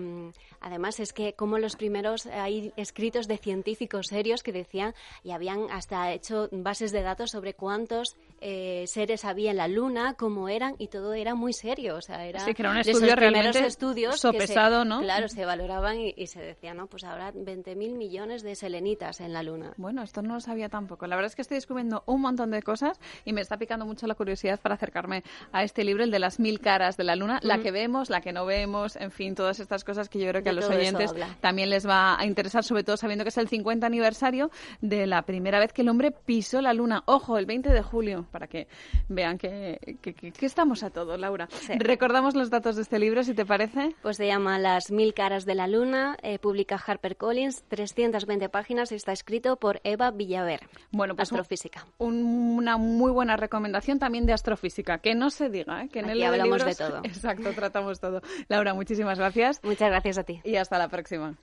además es que como los primeros hay escritos de científicos serios que decían y habían hasta hecho bases de datos sobre cuántos seres había en la Luna, cómo eran, y todo era muy serio, o sea, era que era un de estudio esos realmente primeros estudios sopesado, ¿no? Claro, se valoraban y se decía, ¿no? Pues habrá 20.000 millones de selenitas en la Luna. Bueno, esto no lo sabía tampoco. La verdad es que estoy descubriendo un montón de cosas y me está picando mucho la curiosidad para acercarme a este libro, el de las 1000 caras de la Luna, la que vemos, la que no vemos, en fin, todas estas cosas que yo creo que a los oyentes también les va a interesar, sobre todo sabiendo que es el 50 aniversario de la primera vez que el hombre pisó la Luna. Ojo, el 20 de julio, para que vean que estamos a todo, Laura. Sí. Recordamos los datos de este libro, si te parece. Pues se llama Las 1000 caras de la Luna, publica HarperCollins, 320 páginas, está escrito por Eva Villaver. Bueno, pues astrofísica. Una muy buena recomendación también de astrofísica. Que no se diga, que en Aquí el hablamos libros, de todo. Exacto, tratamos todo. Laura, muchísimas gracias. Muchas gracias a ti. Y hasta la próxima.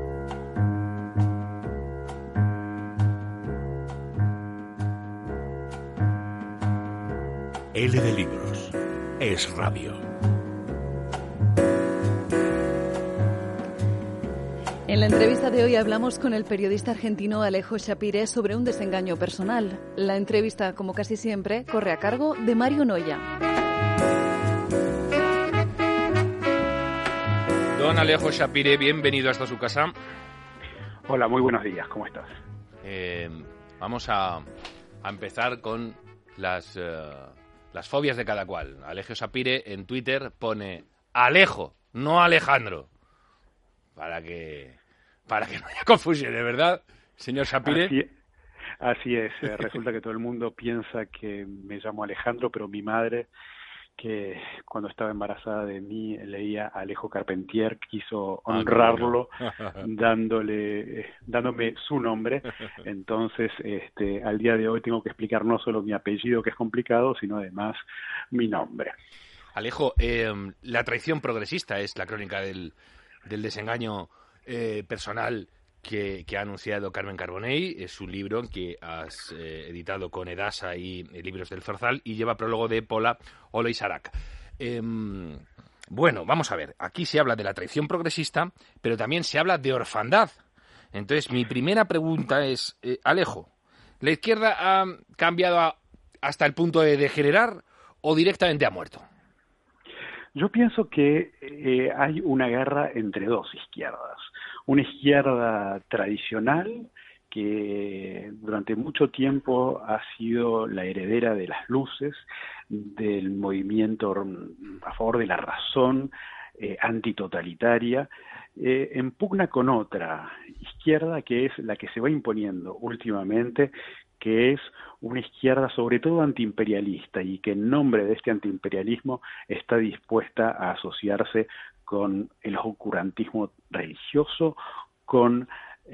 L de Libros. Es Radio. En la entrevista de hoy hablamos con el periodista argentino Alejo Chapire sobre un desengaño personal. La entrevista, como casi siempre, corre a cargo de Mario Noya. Don Alejo Chapire, bienvenido hasta su casa. Hola, muy buenos días, ¿cómo estás? Vamos a empezar con las fobias de cada cual. Alejo Chapire en Twitter pone Alejo, no Alejandro. para que no haya confusión, ¿de verdad, señor Sapire? Así es. Resulta que todo el mundo piensa que me llamo Alejandro, pero mi madre, que cuando estaba embarazada de mí leía a Alejo Carpentier, quiso honrarlo dándome su nombre. Entonces, al día de hoy tengo que explicar no solo mi apellido, que es complicado, sino además mi nombre. Alejo, La traición progresista es la crónica del desengaño personal que ha anunciado Carmen Carbonell. Es un libro que has editado con Edasa y Libros del Zorzal y lleva prólogo de Pola Oloizarrak. Bueno, vamos a ver. Aquí se habla de la traición progresista, pero también se habla de orfandad. Entonces, mi primera pregunta es, Alejo, ¿la izquierda ha cambiado hasta el punto de degenerar o directamente ha muerto? Yo pienso que hay una guerra entre dos izquierdas. Una izquierda tradicional que durante mucho tiempo ha sido la heredera de las luces, del movimiento a favor de la razón antitotalitaria, en pugna con otra izquierda que es la que se va imponiendo últimamente, que es una izquierda sobre todo antiimperialista y que en nombre de este antiimperialismo está dispuesta a asociarse con el oscurantismo religioso, con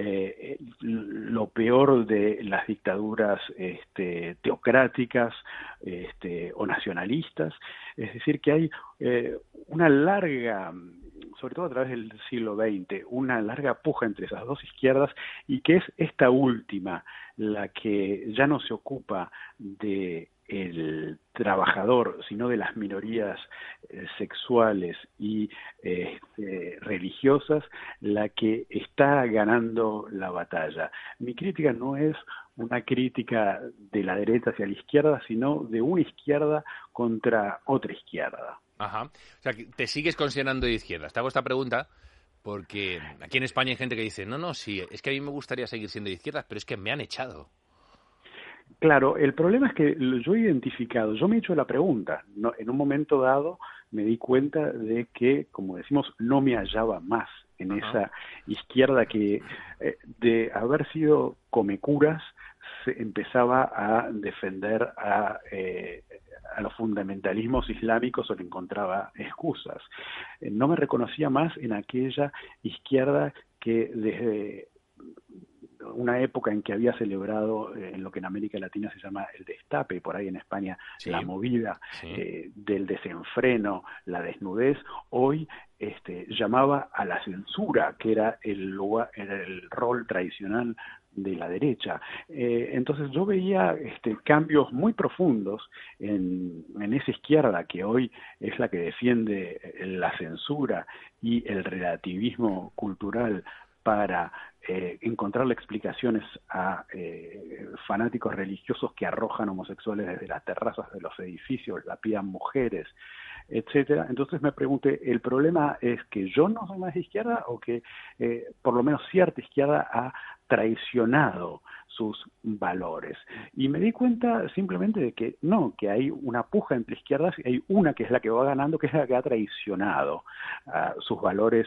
lo peor de las dictaduras teocráticas o nacionalistas. Es decir, que hay una larga, sobre todo a través del siglo XX, una larga puja entre esas dos izquierdas, y que es esta última la que ya no se ocupa de el trabajador, sino de las minorías sexuales y religiosas, la que está ganando la batalla. Mi crítica no es una crítica de la derecha hacia la izquierda, sino de una izquierda contra otra izquierda. Ajá. O sea, que te sigues considerando de izquierda. Te hago esta pregunta porque aquí en España hay gente que dice, no, sí, es que a mí me gustaría seguir siendo de izquierda, pero es que me han echado. Claro, el problema es que yo he identificado, yo me he hecho la pregunta, ¿no? En un momento dado me di cuenta de que, como decimos, no me hallaba más en esa izquierda que de haber sido comecuras se empezaba a defender a los fundamentalismos islámicos o le encontraba excusas. No me reconocía más en aquella izquierda que desde una época en que había celebrado en lo que en América Latina se llama el destape, y por ahí en España la movida del desenfreno, la desnudez, hoy llamaba a la censura, que era el rol tradicional de la derecha. Entonces yo veía cambios muy profundos en esa izquierda que hoy es la que defiende la censura y el relativismo cultural para encontrarle explicaciones a fanáticos religiosos que arrojan homosexuales desde las terrazas de los edificios, la pían mujeres, etcétera. Entonces me pregunté, ¿el problema es que yo no soy más de izquierda o que por lo menos cierta izquierda ha traicionado sus valores? Y me di cuenta simplemente de que no, que hay una puja entre izquierdas y hay una que es la que va ganando, que es la que ha traicionado sus valores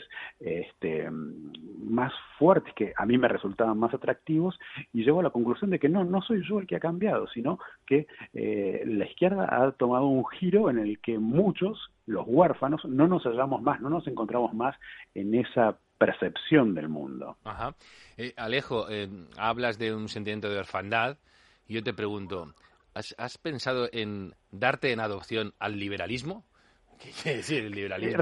más fuertes, que a mí me resultaban más atractivos, y llego a la conclusión de que no soy yo el que ha cambiado, sino que la izquierda ha tomado un giro en el que muchos, los huérfanos, no nos hallamos más, no nos encontramos más en esa percepción del mundo. Ajá. Alejo, hablas de un sentimiento de orfandad y yo te pregunto, ¿has pensado en darte en adopción al liberalismo? ¿Qué quiere decir el liberalismo?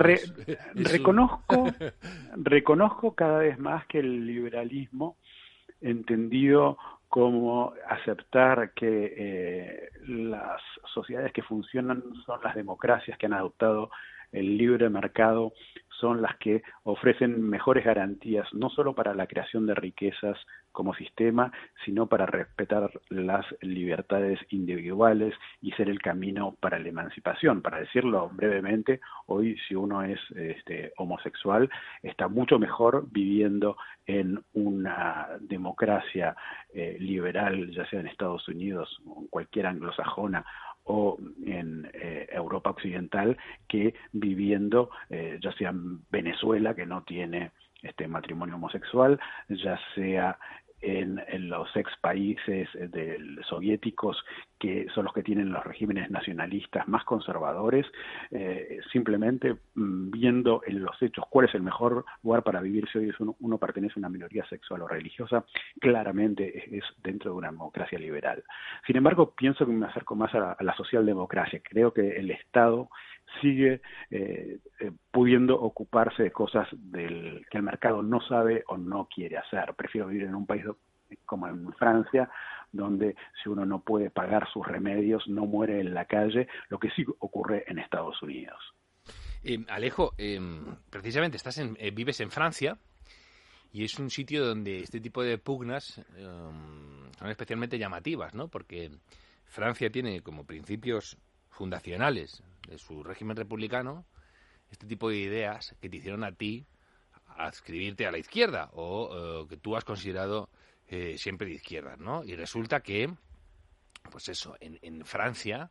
Reconozco cada vez más que el liberalismo, entendido como aceptar que las sociedades que funcionan son las democracias que han adoptado el libre mercado, son las que ofrecen mejores garantías, no solo para la creación de riquezas como sistema, sino para respetar las libertades individuales y ser el camino para la emancipación. Para decirlo brevemente, hoy si uno es homosexual, está mucho mejor viviendo en una democracia liberal, ya sea en Estados Unidos o en cualquier anglosajona, o en Europa Occidental, que viviendo ya sea en Venezuela, que no tiene matrimonio homosexual, ya sea en los ex países soviéticos, que son los que tienen los regímenes nacionalistas más conservadores, simplemente viendo en los hechos cuál es el mejor lugar para vivir si hoy uno pertenece a una minoría sexual o religiosa, claramente es dentro de una democracia liberal. Sin embargo, pienso que me acerco más a la socialdemocracia. Creo que el Estado sigue pudiendo ocuparse de cosas que el mercado no sabe o no quiere hacer. Prefiero vivir en un país como en Francia, donde si uno no puede pagar sus remedios, no muere en la calle, lo que sí ocurre en Estados Unidos. Alejo, precisamente vives en Francia, y es un sitio donde este tipo de pugnas son especialmente llamativas, ¿no? Porque Francia tiene como principios fundacionales de su régimen republicano este tipo de ideas que te hicieron a ti adscribirte a la izquierda o que tú has considerado siempre de izquierda, ¿no? Y resulta que, pues eso, en Francia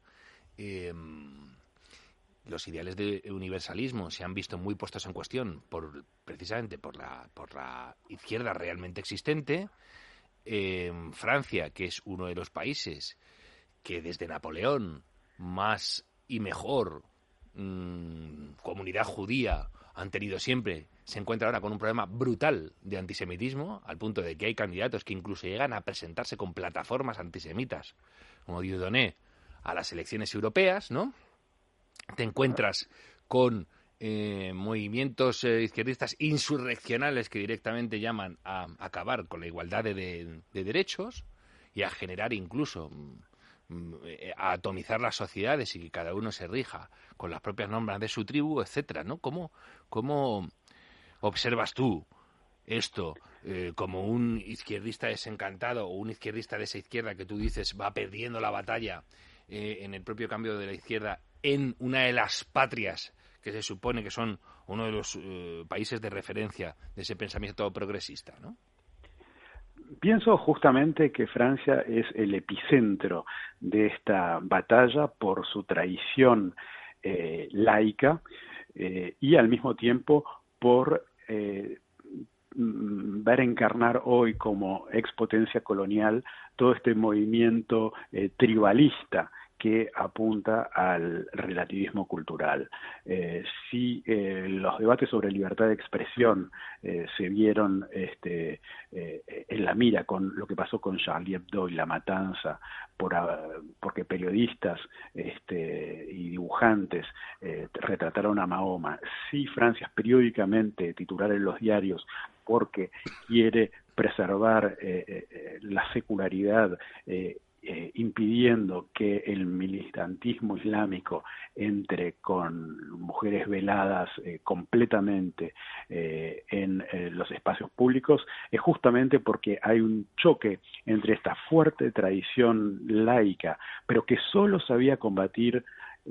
los ideales de universalismo se han visto muy puestos en cuestión precisamente por la izquierda realmente existente. Francia, que es uno de los países que desde Napoleón más y mejor comunidad judía han tenido siempre, se encuentra ahora con un problema brutal de antisemitismo, al punto de que hay candidatos que incluso llegan a presentarse con plataformas antisemitas, como Dieudonné, a las elecciones europeas, ¿no? Te encuentras con movimientos izquierdistas insurreccionales que directamente llaman a acabar con la igualdad de derechos y a generar incluso a atomizar las sociedades y que cada uno se rija con las propias normas de su tribu, etcétera, ¿no? ¿Cómo observas tú esto como un izquierdista desencantado o un izquierdista de esa izquierda que tú dices va perdiendo la batalla en el propio cambio de la izquierda en una de las patrias que se supone que son uno de los países de referencia de ese pensamiento progresista, ¿no? Pienso justamente que Francia es el epicentro de esta batalla por su tradición laica y al mismo tiempo por ver encarnar hoy como expotencia colonial todo este movimiento tribalista que apunta al relativismo cultural. Si los debates sobre libertad de expresión se vieron en la mira con lo que pasó con Charlie Hebdo y la matanza, porque periodistas y dibujantes retrataron a Mahoma, si Francia es periódicamente titular en los diarios porque quiere preservar la secularidad, impidiendo que el militantismo islámico entre con mujeres veladas completamente en los espacios públicos, es justamente porque hay un choque entre esta fuerte tradición laica, pero que solo sabía combatir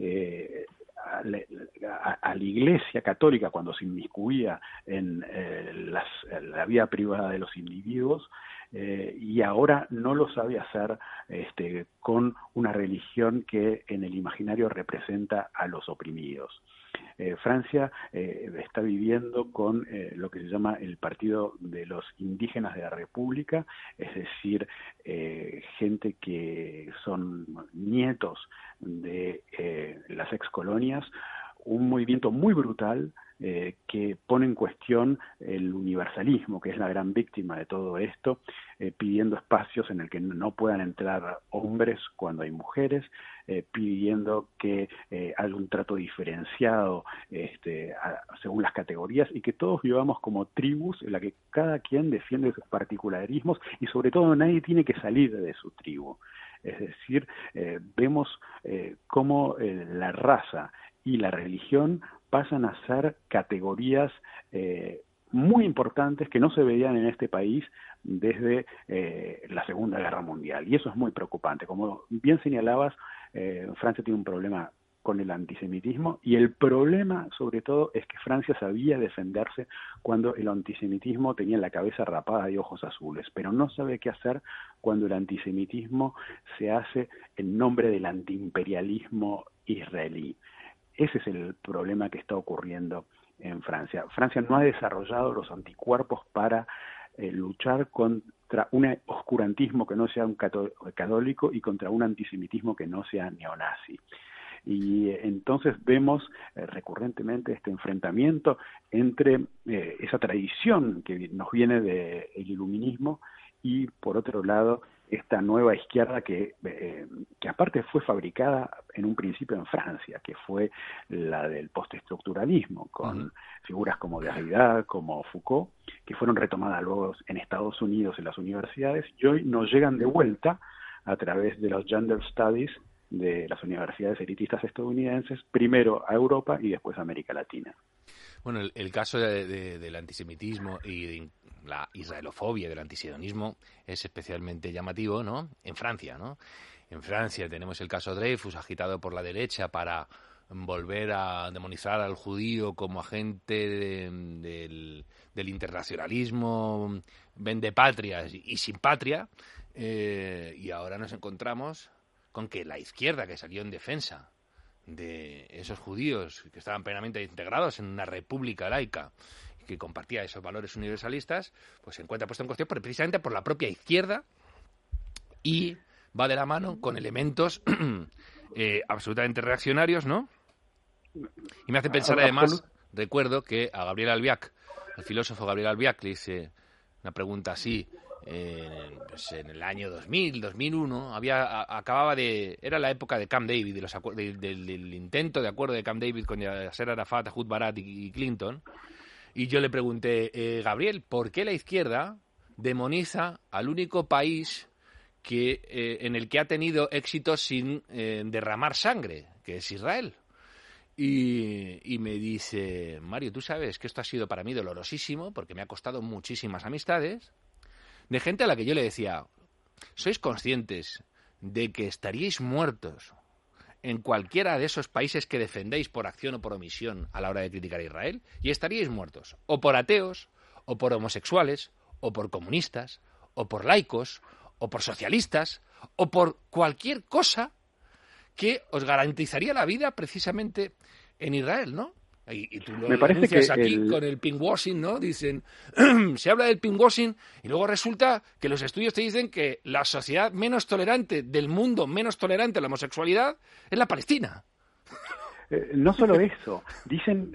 a la Iglesia católica cuando se inmiscuía en la vida privada de los individuos, y ahora no lo sabe hacer con una religión que en el imaginario representa a los oprimidos. Francia está viviendo con lo que se llama el Partido de los Indígenas de la República, es decir, gente que son nietos de las excolonias, un movimiento muy brutal que pone en cuestión el universalismo, que es la gran víctima de todo esto, pidiendo espacios en el que no puedan entrar hombres cuando hay mujeres, pidiendo que haya un trato diferenciado según las categorías y que todos vivamos como tribus en la que cada quien defiende sus particularismos y sobre todo nadie tiene que salir de su tribu. Es decir, vemos cómo la raza y la religión pasan a ser categorías muy importantes que no se veían en este país desde la Segunda Guerra Mundial. Y eso es muy preocupante. Como bien señalabas, Francia tiene un problema con el antisemitismo y el problema sobre todo es que Francia sabía defenderse cuando el antisemitismo tenía la cabeza rapada y ojos azules, pero no sabe qué hacer cuando el antisemitismo se hace en nombre del antiimperialismo israelí. Ese es el problema que está ocurriendo en Francia. Francia no ha desarrollado los anticuerpos para luchar contra un oscurantismo que no sea un católico y contra un antisemitismo que no sea neonazi. Y entonces vemos recurrentemente este enfrentamiento entre esa tradición que nos viene del iluminismo y, por otro lado, esta nueva izquierda que aparte fue fabricada en un principio en Francia, que fue la del postestructuralismo, con figuras como Derrida, como Foucault, que fueron retomadas luego en Estados Unidos en las universidades y hoy nos llegan de vuelta a través de los gender studies de las universidades elitistas estadounidenses, primero a Europa y después a América Latina. Bueno, el caso del antisemitismo y de la israelofobia, del antisionismo, es especialmente llamativo, ¿no? En Francia, ¿no? En Francia tenemos el caso Dreyfus, agitado por la derecha para volver a demonizar al judío como agente del internacionalismo, vendepatrias y sin patria, y ahora nos encontramos con que la izquierda, que salió en defensa de esos judíos que estaban plenamente integrados en una república laica y que compartía esos valores universalistas, pues se encuentra puesto en cuestión precisamente por la propia izquierda y va de la mano con elementos absolutamente reaccionarios, ¿no? Y me hace pensar además, recuerdo que a Gabriel Albiac, el filósofo Gabriel Albiac, le hice una pregunta así, pues en el año 2000, 2001, era la época de Camp David, del intento de acuerdo de Camp David con Yasser Arafat, Ehud Barak y Clinton, y yo le pregunté, Gabriel, ¿por qué la izquierda demoniza al único país en el que ha tenido éxito sin derramar sangre, que es Israel? Y me dice, Mario, tú sabes que esto ha sido para mí dolorosísimo porque me ha costado muchísimas amistades, de gente a la que yo le decía, ¿sois conscientes de que estaríais muertos en cualquiera de esos países que defendéis por acción o por omisión a la hora de criticar a Israel? Y estaríais muertos, o por ateos, o por homosexuales, o por comunistas, o por laicos, o por socialistas, o por cualquier cosa que os garantizaría la vida precisamente en Israel, ¿no? Y tú lo denuncias aquí con el pinkwashing, ¿no? Dicen, se habla del pinkwashing y luego resulta que los estudios te dicen que la sociedad menos tolerante del mundo, menos tolerante a la homosexualidad, es la Palestina. No solo eso, dicen,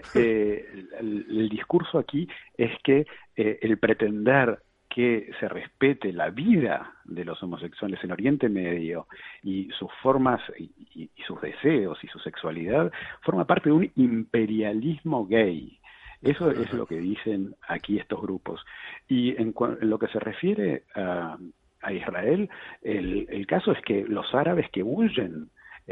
el discurso aquí es que el pretender que se respete la vida de los homosexuales en Oriente Medio y sus formas y sus deseos y su sexualidad forma parte de un imperialismo gay. Eso es lo que dicen aquí estos grupos. Y en lo que se refiere a Israel, el caso es que los árabes que huyen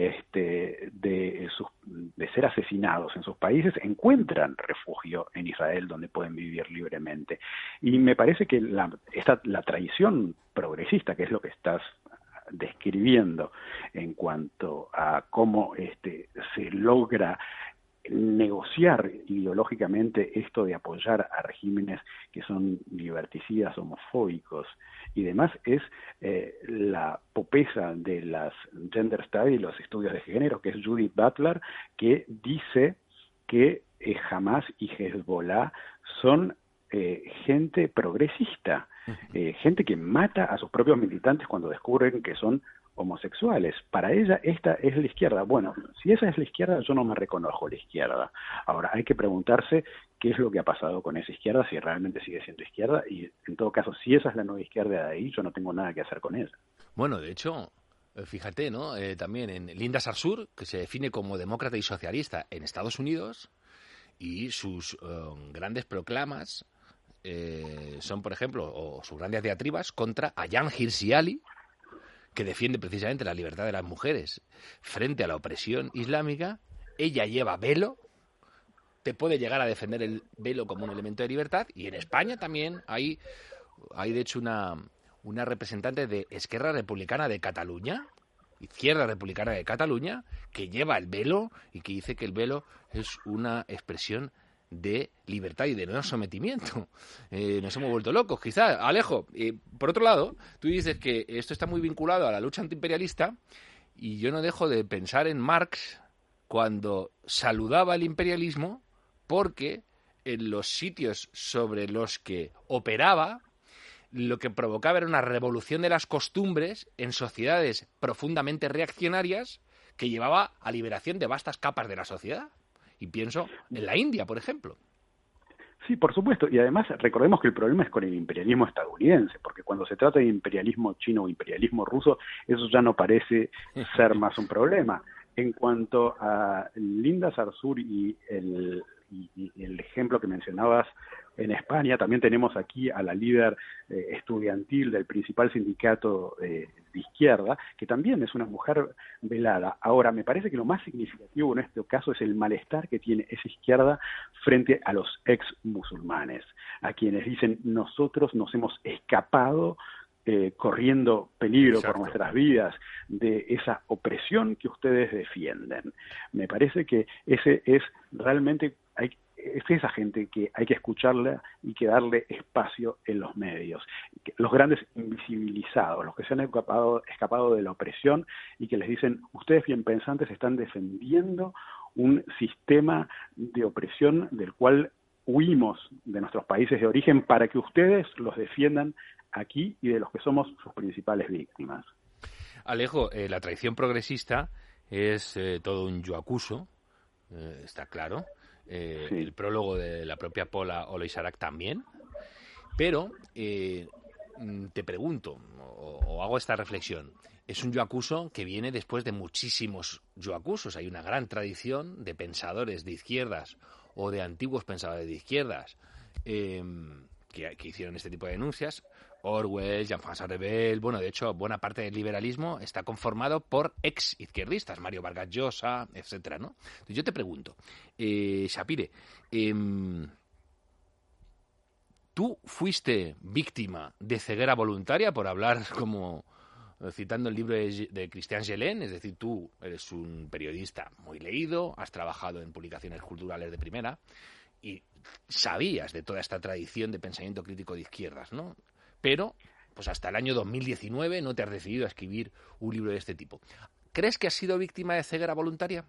de ser asesinados en sus países encuentran refugio en Israel donde pueden vivir libremente, y me parece que la tradición progresista, que es lo que estás describiendo en cuanto a cómo se logra negociar ideológicamente esto de apoyar a regímenes que son liberticidas, homofóbicos y demás, es la popesa de las gender studies, los estudios de género, que es Judith Butler, que dice que Hamas y Hezbollah son gente progresista, gente que mata a sus propios militantes cuando descubren que son homosexuales. Para ella esta es la izquierda. Bueno, si esa es la izquierda, yo no me reconozco la izquierda. Ahora, hay que preguntarse qué es lo que ha pasado con esa izquierda, si realmente sigue siendo izquierda, y en todo caso, si esa es la nueva izquierda de ahí, yo no tengo nada que hacer con ella. Bueno, de hecho, fíjate, ¿no? También en Linda Sarsour, que se define como demócrata y socialista en Estados Unidos, y sus grandes proclamas son, por ejemplo, o sus grandes diatribas contra Ayaan Hirsi Ali, que defiende precisamente la libertad de las mujeres frente a la opresión islámica. Ella lleva velo, te puede llegar a defender el velo como un elemento de libertad, y en España también hay de hecho una representante de Esquerra Republicana de Cataluña, Izquierda Republicana de Cataluña, que lleva el velo y que dice que el velo es una expresión de libertad y de no sometimiento. Nos hemos vuelto locos, quizás. Alejo, por otro lado, tú dices que esto está muy vinculado a la lucha antiimperialista, y yo no dejo de pensar en Marx cuando saludaba el imperialismo porque en los sitios sobre los que operaba, lo que provocaba era una revolución de las costumbres en sociedades profundamente reaccionarias que llevaba a liberación de vastas capas de la sociedad. Y pienso en la India, por ejemplo. Sí, por supuesto. Y además recordemos que el problema es con el imperialismo estadounidense, porque cuando se trata de imperialismo chino o imperialismo ruso, eso ya no parece ser más un problema. En cuanto a Linda Sarsour y el ejemplo que mencionabas en España, también tenemos aquí a la líder estudiantil del principal sindicato de izquierda, que también es una mujer velada. Ahora, me parece que lo más significativo en este caso es el malestar que tiene esa izquierda frente a los ex musulmanes, a quienes dicen nosotros nos hemos escapado corriendo peligro por nuestras vidas de esa opresión que ustedes defienden. Me parece que ese es realmente es esa gente que hay que escucharla y que darle espacio en los medios. Los grandes invisibilizados, los que se han escapado de la opresión y que les dicen, ustedes bien pensantes están defendiendo un sistema de opresión del cual huimos de nuestros países de origen para que ustedes los defiendan aquí y de los que somos sus principales víctimas. Alejo, la tradición progresista es todo un yo acuso, está claro. Sí. El prólogo de la propia Paula Oloisarak también, pero te pregunto o hago esta reflexión, es un yo acuso que viene después de muchísimos yo acusos. Hay una gran tradición de pensadores de izquierdas o de antiguos pensadores de izquierdas que hicieron este tipo de denuncias. Orwell, Jean-François Rebel, bueno, de hecho, buena parte del liberalismo está conformado por ex izquierdistas, Mario Vargas Llosa, etcétera, ¿no? Entonces yo te pregunto, Shapire, ¿tú fuiste víctima de ceguera voluntaria, por hablar como citando el libro de Christian Gelén? Es decir, tú eres un periodista muy leído, has trabajado en publicaciones culturales de primera y sabías de toda esta tradición de pensamiento crítico de izquierdas, ¿no? Pero, pues hasta el año 2019 no te has decidido a escribir un libro de este tipo. ¿Crees que has sido víctima de ceguera voluntaria?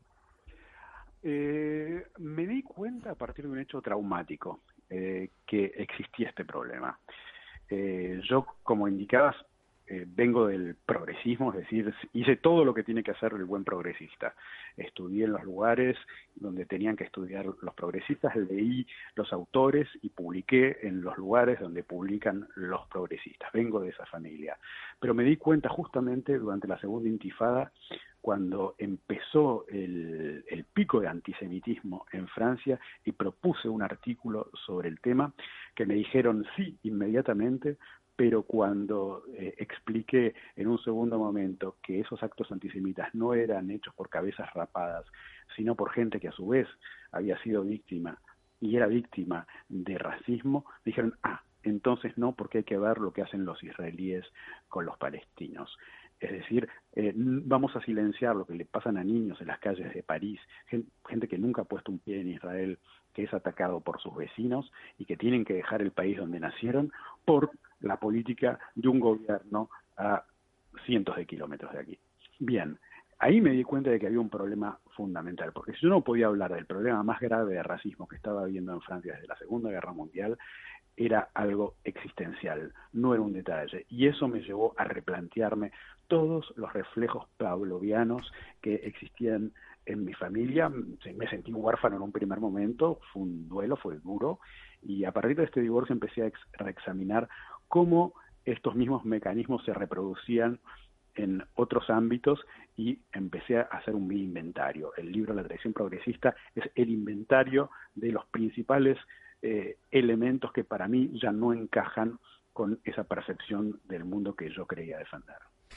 Me di cuenta a partir de un hecho traumático que existía este problema. Yo, como indicabas, vengo del progresismo, es decir, hice todo lo que tiene que hacer el buen progresista. Estudié en los lugares donde tenían que estudiar los progresistas, leí los autores y publiqué en los lugares donde publican los progresistas. Vengo de esa familia. Pero me di cuenta justamente durante la segunda intifada, cuando empezó el pico de antisemitismo en Francia, y propuse un artículo sobre el tema, que me dijeron sí inmediatamente, pero cuando expliqué en un segundo momento que esos actos antisemitas no eran hechos por cabezas rapadas, sino por gente que a su vez había sido víctima y era víctima de racismo, dijeron, entonces no, porque hay que ver lo que hacen los israelíes con los palestinos. Es decir, vamos a silenciar lo que le pasan a niños en las calles de París, gente que nunca ha puesto un pie en Israel, que es atacado por sus vecinos y que tienen que dejar el país donde nacieron por la política de un gobierno a cientos de kilómetros de aquí. Bien, ahí me di cuenta de que había un problema fundamental, porque si yo no podía hablar del problema más grave de racismo que estaba habiendo en Francia desde la Segunda Guerra Mundial, era algo existencial, no era un detalle. Y eso me llevó a replantearme todos los reflejos pavlovianos que existían en mi familia. Me sentí huérfano en un primer momento, fue un duelo, fue duro, y a partir de este divorcio empecé a reexaminar cómo estos mismos mecanismos se reproducían en otros ámbitos y empecé a hacer un inventario. El libro La tradición progresista es el inventario de los principales elementos que para mí ya no encajan con esa percepción del mundo que yo creía defender.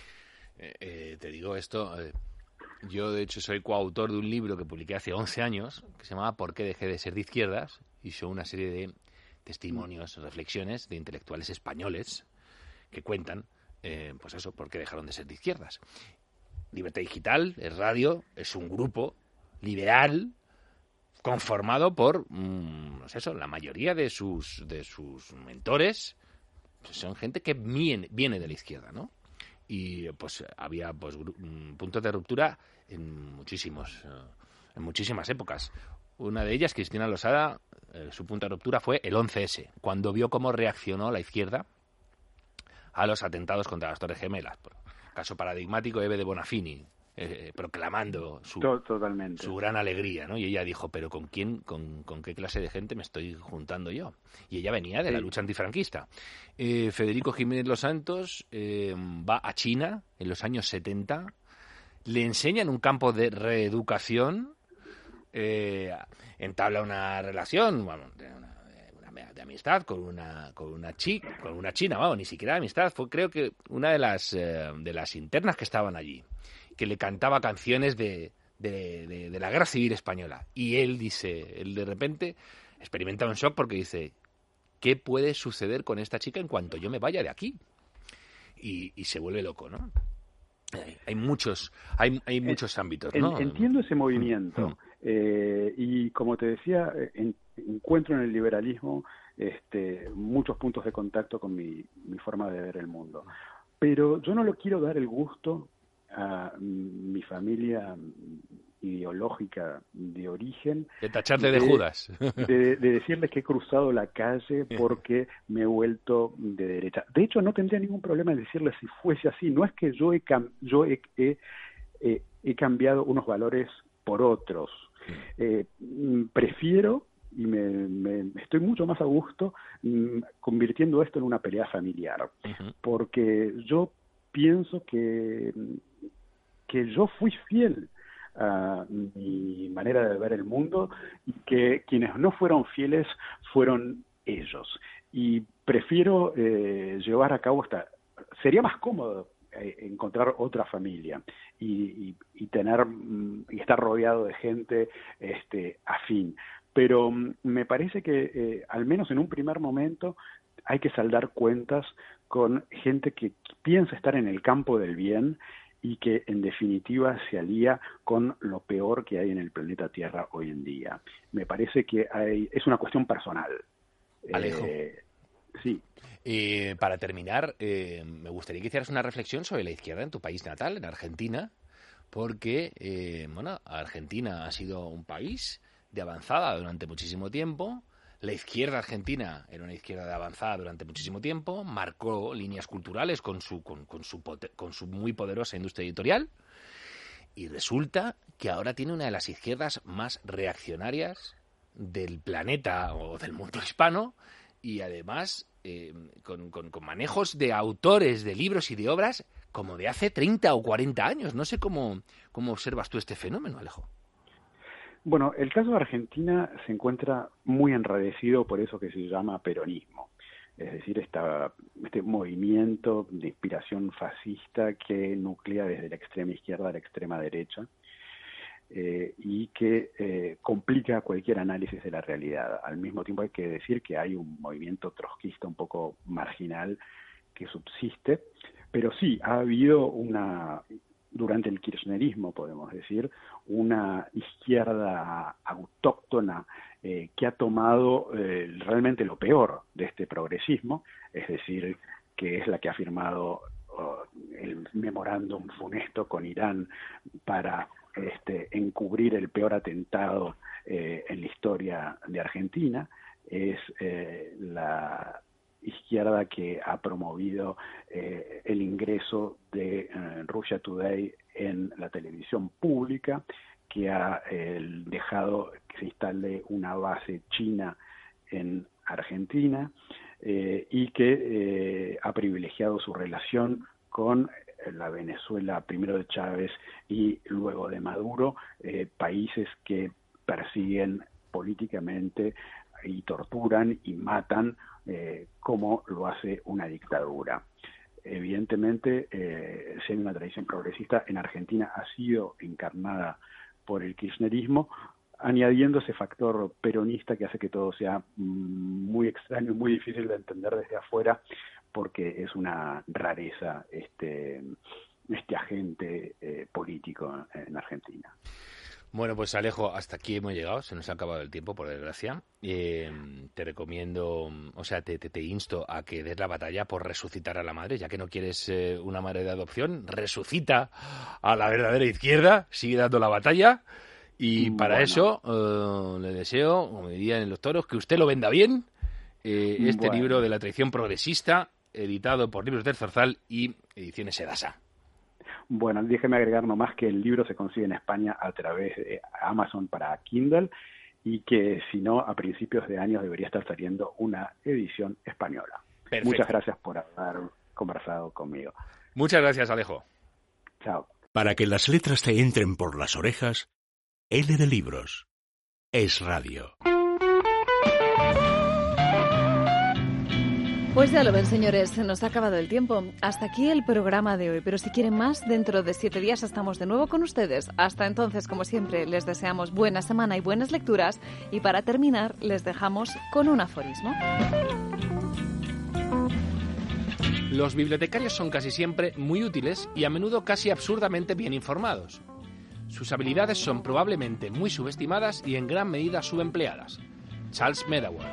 Te digo esto, yo de hecho soy coautor de un libro que publiqué hace 11 años que se llamaba ¿Por qué dejé de ser de izquierdas? Y son una serie de testimonios, reflexiones de intelectuales españoles que cuentan, pues eso, por qué dejaron de ser de izquierdas. Libertad Digital, es radio, es un grupo liberal conformado por, pues eso, la mayoría de sus mentores pues son gente que viene de la izquierda, ¿no? Y pues había pues puntos de ruptura en muchísimas épocas. Una de ellas, Cristina Losada, su punto de ruptura fue el 11S, cuando vio cómo reaccionó la izquierda a los atentados contra las Torres Gemelas. Caso paradigmático, Eve de Bonafini, proclamando su gran alegría, ¿no? Y ella dijo, pero ¿con quién, con qué clase de gente me estoy juntando yo? Y ella venía de la lucha antifranquista. Federico Jiménez Los Santos va a China en los años 70, le enseñan un campo de reeducación, entabla una relación, de amistad con una china, vamos, ni siquiera de amistad, fue creo que una de las internas que estaban allí, que le cantaba canciones de la Guerra Civil Española. Y él de repente experimenta un shock porque dice, ¿qué puede suceder con esta chica en cuanto yo me vaya de aquí? Y se vuelve loco, ¿no? Hay muchos ámbitos, ¿no? Entiendo ese movimiento. Y como te decía, encuentro en el liberalismo muchos puntos de contacto con mi forma de ver el mundo. Pero yo no le quiero dar el gusto a mi familia ideológica de origen de tacharle de Judas, de decirles que he cruzado la calle porque me he vuelto de derecha. De hecho, no tendría ningún problema en decirles si fuese así. No es que yo he cambiado unos valores por otros. Prefiero y me estoy mucho más a gusto convirtiendo esto en una pelea familiar, porque yo pienso que yo fui fiel a mi manera de ver el mundo y que quienes no fueron fieles fueron ellos. Y prefiero llevar a cabo sería más cómodo encontrar otra familia y tener y estar rodeado de gente afín. Pero me parece que al menos en un primer momento hay que saldar cuentas con gente que piensa estar en el campo del bien y que en definitiva se alía con lo peor que hay en el planeta Tierra hoy en día. Me parece que es una cuestión personal. Alejo. Sí. Para terminar, me gustaría que hicieras una reflexión sobre la izquierda en tu país natal, en Argentina, porque Argentina ha sido un país de avanzada durante muchísimo tiempo. La izquierda argentina era una izquierda de avanzada durante muchísimo tiempo, marcó líneas culturales con su muy poderosa industria editorial, y resulta que ahora tiene una de las izquierdas más reaccionarias del planeta o del mundo hispano, y además con manejos de autores de libros y de obras como de hace 30 o 40 años. No sé cómo observas tú este fenómeno, Alejo. Bueno, el caso de Argentina se encuentra muy enradecido por eso que se llama peronismo, es decir, este movimiento de inspiración fascista que nuclea desde la extrema izquierda a la extrema derecha y que complica cualquier análisis de la realidad. Al mismo tiempo hay que decir que hay un movimiento trotskista un poco marginal que subsiste, pero sí, ha habido durante el kirchnerismo, podemos decir, una izquierda autóctona que ha tomado realmente lo peor de este progresismo, es decir, que es la que ha firmado el memorándum funesto con Irán para encubrir el peor atentado en la historia de Argentina. Es la izquierda que ha promovido el ingreso de Russia Today en la televisión pública, que ha dejado que se instale una base china en Argentina y que ha privilegiado su relación con la Venezuela, primero de Chávez y luego de Maduro, países que persiguen políticamente y torturan y matan como lo hace una dictadura. Evidentemente, si hay una tradición progresista, en Argentina ha sido encarnada por el kirchnerismo, añadiendo ese factor peronista que hace que todo sea muy extraño, muy difícil de entender desde afuera, porque es una rareza este agente político en Argentina. Bueno, pues Alejo, hasta aquí hemos llegado, se nos ha acabado el tiempo, por desgracia. Te recomiendo, te insto a que des la batalla por resucitar a la madre, ya que no quieres una madre de adopción, resucita a la verdadera izquierda, sigue dando la batalla Y para eso le deseo, como dirían en los toros, que usted lo venda bien, libro de la tradición progresista, editado por Libros del Zorzal y Ediciones Edasa. Bueno, déjeme agregar nomás que el libro se consigue en España a través de Amazon para Kindle y que, si no, a principios de año debería estar saliendo una edición española. Perfecto. Muchas gracias por haber conversado conmigo. Muchas gracias, Alejo. Chao. Para que las letras te entren por las orejas, L de Libros. Es Radio. Pues ya lo ven, señores, se nos ha acabado el tiempo. Hasta aquí el programa de hoy, pero si quieren más, dentro de 7 días estamos de nuevo con ustedes. Hasta entonces, como siempre, les deseamos buena semana y buenas lecturas. Y para terminar, les dejamos con un aforismo. Los bibliotecarios son casi siempre muy útiles y a menudo casi absurdamente bien informados. Sus habilidades son probablemente muy subestimadas y en gran medida subempleadas. Charles Medawar.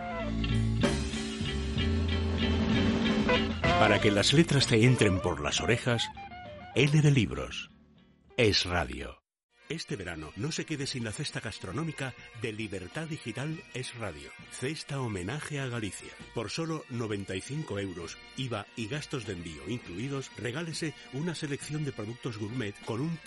Para que las letras te entren por las orejas, L de Libros. Es Radio. Este verano no se quede sin la cesta gastronómica de Libertad Digital Es Radio. Cesta homenaje a Galicia. Por solo 95 €, IVA y gastos de envío incluidos, regálese una selección de productos gourmet con un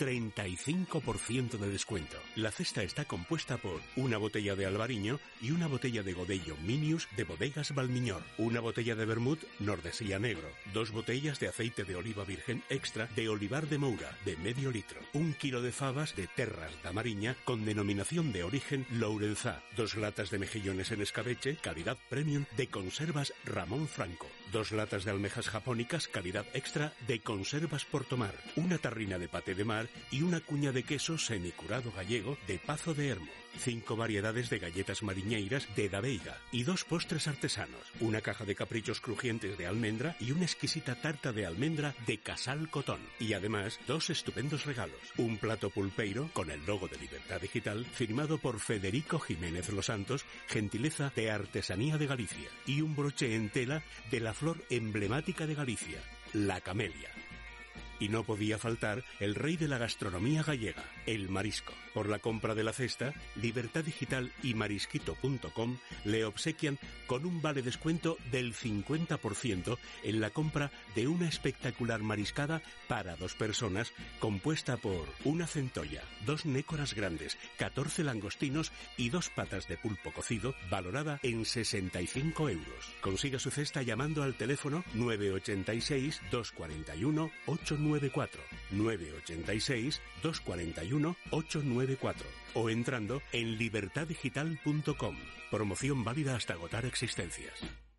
35% de descuento. La cesta está compuesta por una botella de Albariño y una botella de Godello Minius de Bodegas Valmiñor, una botella de vermut Nordesía Negro, 2 botellas de aceite de oliva virgen extra de Olivar de Moura de medio litro, 1 kilo de fabas de Terras da Mariña con denominación de origen Lourenzá, 2 latas de mejillones en escabeche, calidad premium de Conservas Ramón Franco, 2 latas de almejas japónicas, calidad extra de Conservas Portomar, una tarrina de paté de mar y una cuña de queso semicurado gallego de Pazo de Hermo, 5 variedades de galletas mariñeiras de Da Veiga y 2 postres artesanos, una caja de caprichos crujientes de almendra y una exquisita tarta de almendra de Casal Cotón. Y además, 2 estupendos regalos, un plato pulpeiro con el logo de Libertad Digital firmado por Federico Jiménez Los Santos, gentileza de Artesanía de Galicia, y un broche en tela de la flor emblemática de Galicia, la camelia. Y no podía faltar el rey de la gastronomía gallega, el marisco. Por la compra de la cesta, Libertad Digital y marisquito.com le obsequian con un vale descuento del 50% en la compra de una espectacular mariscada para 2 personas, compuesta por una centolla, 2 nécoras grandes, 14 langostinos y 2 patas de pulpo cocido, valorada en 65 €. Consiga su cesta llamando al teléfono 986 241 894, 986 241 894 o entrando en libertaddigital.com. Promoción válida hasta agotar existencias.